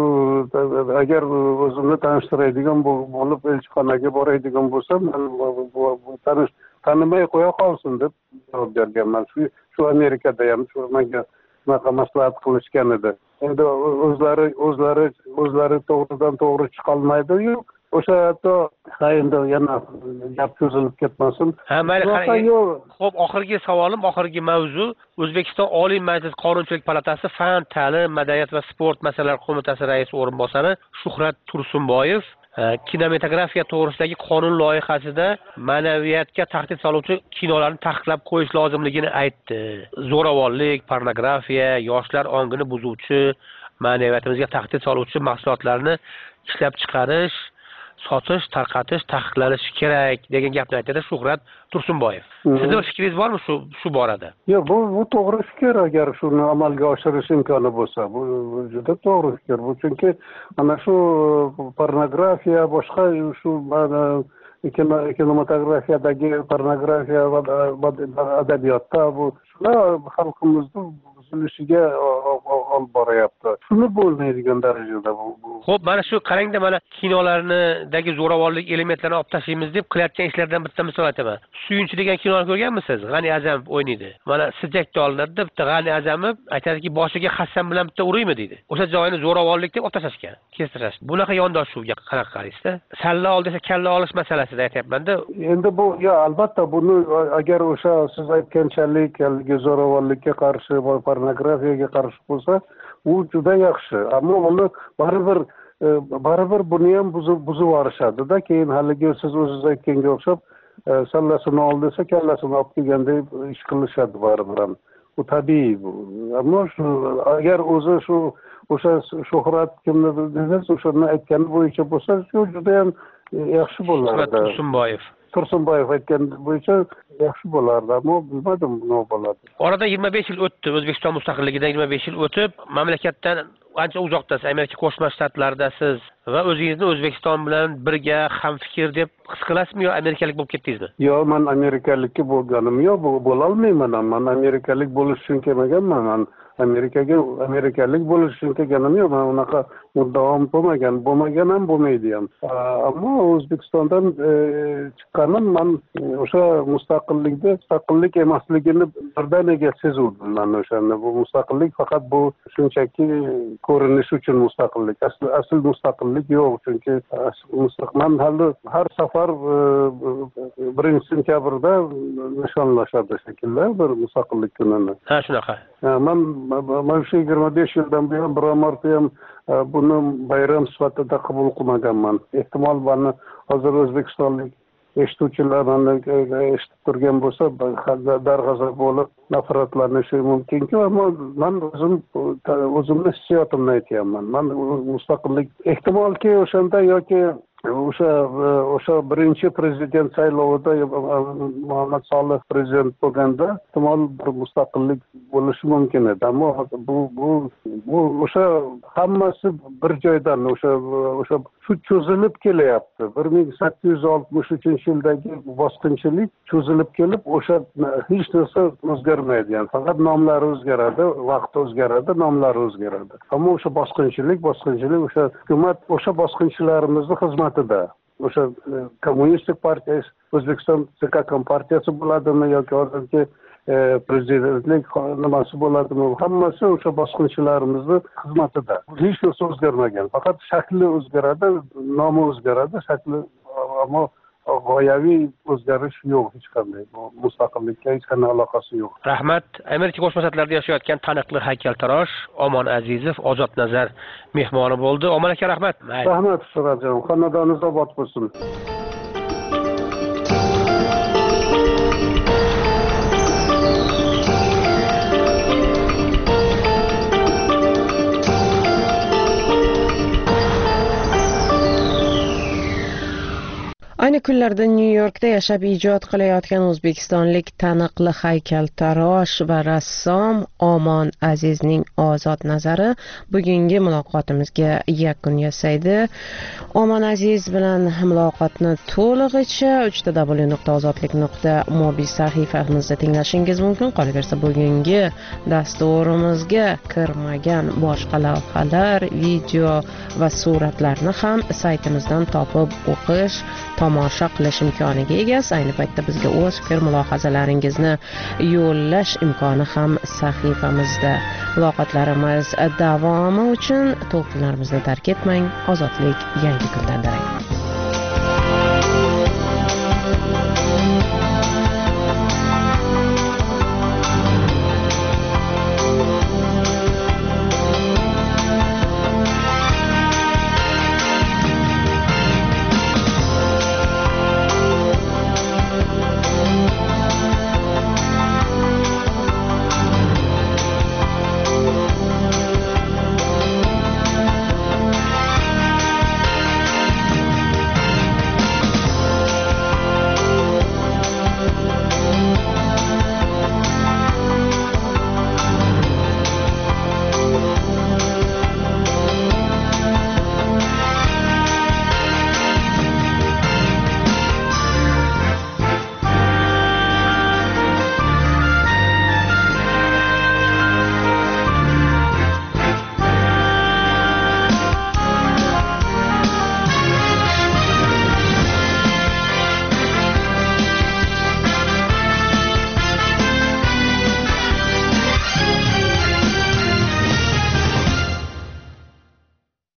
agar o'zimni tanishtiradigan bo'lib elchixonaga boradigan bo'lsam, tanish tanimay qo'ya qolsin deb javob berganman. Shu shu Amerikada ham shu menga shunaqa maslahat qilishgan edi. Endi o'zlari o'zlari o'zlari to'g'ridan to'g'ri chiqolmaydi-yu. O'sha hatto endi yana gap cho'zilib ketmasin. Ha, mayli, qarang. Xo'p, oxirgi savolim, oxirgi mavzu O'zbekiston Oliy Majlis Qonunchilik palatasi Fan, ta'lim, madaniyat va sport masalalari qo'mitasi raisi o'rinbosari Shuhrat Tursunboyev kinematografiya to'g'risidagi qonun loyihasida ma'naviyatga tahdid soluvchi kinolarni taqiqlab qo'yish lozimligini aytdi. Zo'ravonlik, pornografiya, yoshlar ongini buzuvchi, ma'naviyatimizga tahdid soluvchi mahsulotlarni ishlab chiqarish, sotish, tarqatish taqiqlanishi kerak degan gapni aytadi Shuhrat Tursunboyev. Sizning fikringiz bormi shu shu borada? Yo'q, bu bu to'g'ri fikr. Agar shuni amalga oshirish imkoni bo'lsa, bu juda to'g'ri fikr. Bu chunki mana shu pornografiya, boshqa shu kinematografiyadagi pornografiya va adabiyotda bu shular xalqimizni buzilishiga olib boryapti. Shuni bo'lmaydigan darajada bu. Xo'p, mana shu qarangda, mana kinolarnidagi zo'ravonlik elementlarini olib tashlaymiz deb qilayotgan ishlardan bitta misol aytaman. Suyunchi degan kinoni ko'rganmisiz? G'ani Azamov o'ynaydi. Mana sijjakda olinadi, bitta G'ani Azamov aytadiki, boshiga Hassan bilan bitta uraymi deydi. O'sha joyini zo'ravonlik deb olib tashlashgan, kestirishgan. Bunaqa yondashuvga qanaqa qaraysiz? Salla ol desa kalla olish masalasida aytyapman-da. Endi bu, yo, albatta buni agar o'sha siz aytganchalik zo'ravonlikka qarshi va pornografiyaga qarshi bo'lsa, u juda yaxshi. Ammo uni baribir baribir buni ham buzib buzib yuborishadi-da. Keyin haligi siz o'zingiz aytganga o'xshab sallasini ol desa kallasini olib kelgandek ish qilishadi baribir ham. Bu tabiiy bu. Ammo shu agar o'zi shu o'sha Shuhrat kimni dedingiz, o'shani aytgani bo'yicha bo'lsa, shu juda ham yaxshi bo'lardi. Tursunboyev. Tursunboyev aytgan bo'yicha yaxshi bo'lardi, ammo bilmadim nima bo'ladi. Oradan yigirma besh yil o'tdi. O'zbekiston mustaqilligidan yigirma besh yil o'tib, mamlakatdan ancha uzoqdasiz, Amerika Qo'shma Shtatlaridasiz va o'zingizni O'zbekiston bilan birga hamfikr deb his qilasizmi yo amerikalik bo'lib ketdingizmi? Yo'q, men amerikalikka bo'lganim yo'q, bo'la olmayman. Men amerikalik bo'lish uchun kelmaganman. Men Amerikaga amerikalik bo'lish uchun kelganim yo'q. Men unaqa muddaom bo'lmagan, bo'lmagan ham bo'lmaydi ham. Ammo O'zbekistondan chiqqanim men o'sha mustaqillikda mustaqillik emasligini birdaniga sezuvdim. Men o'shanda bu mustaqillik faqat bu shunchaki ko'rinish uchun mustaqillik. Asl asl mustaqillik yo'q, chunki mustaqman hali har safar birinchi sentyabrda nishonlashadi shekilli bir mustaqillik kunini. Ha, shunaqa. Men mana shu yigirma besh yildan buyon biror marta ham buni bayram sifatida qabul qilmaganman. Ehtimol buni hozir o'zbekistonlik eshituvchilar meni eshitib turgan bo'lsa, darg'azab bo'lib nafratlanishi mumkinki, ammo men o'zim o'zimni hissiyotimni aytyapman. Men mustaqillik ehtimolki o'shanda yoki o'sha o'sha birinchi prezident saylovida Muhammad Solih prezident bo'lganda ehtimol bir mustaqillik bo'lishi mumkin edi. Ammo bu bu bu o'sha hammasi bir joydan o'sha o'sha shu cho'zilib kelyapti. bir ming sakkiz yuz oltmish uchinchi yildagi bosqinchilik cho'zilib kelib, o'sha hech narsa o'zgarmaydi. Yani faqat nomlari o'zgaradi, vaqt o'zgaradi, nomlari o'zgaradi. Ammo o'sha bosqinchilik, bosqinchilik o'sha hukumat o'sha bosqinchilarimizni xizmatida. O'sha kommunistik partiya, O'zbekiston C K kompartiyasi bo'ladimi yoki hozirgi prezidentlik nimasi bo'ladimi? Hammasi o'sha bosqinchilarimizni xizmatida. Hech narsa o'zgarmagan. Faqat shakli o'zgaradi, nomi o'zgaradi, shakli, ammo g'oyaviy o'zgarish yo'q hech qanday. Bu mustaqillikka hech qanday aloqasi yo'q. Rahmat. Amerika Qo'shma Shtatlarida yashayotgan taniqli haykaltarosh Omon Azizov Ozod Nazar mehmoni bo'ldi. Omon aka, rahmat. Rahmat Shuhratjon. Xonadoningiz obod bo'lsin. Ayni kunlarda Nyu-Yorkda yashab ijod qilayotgan o'zbekistonlik taniqli haykaltarosh va rassom Omon Azizning ozod nazari bugungi muloqotimizga yakun yasaydi. Omon Aziz bilan muloqotni to'lig'icha uch t w nuqta ozodlik nuqta mobi sahifamizda tinglashingiz mumkin. Qolaversa bugungi dasturimizga kirmagan boshqa lavhalar, video va suratlarni ham saytimizdan topib o'qish, tomosha qilish imkoniga egasiz. Ayni paytda bizga o'z fikr mulohazalaringizni yo'llash imkoni ham sahifamizda. Muloqotlarimiz davomi uchun to'lqinlarimizni tark etmang. Ozodlik yangi kundan darak.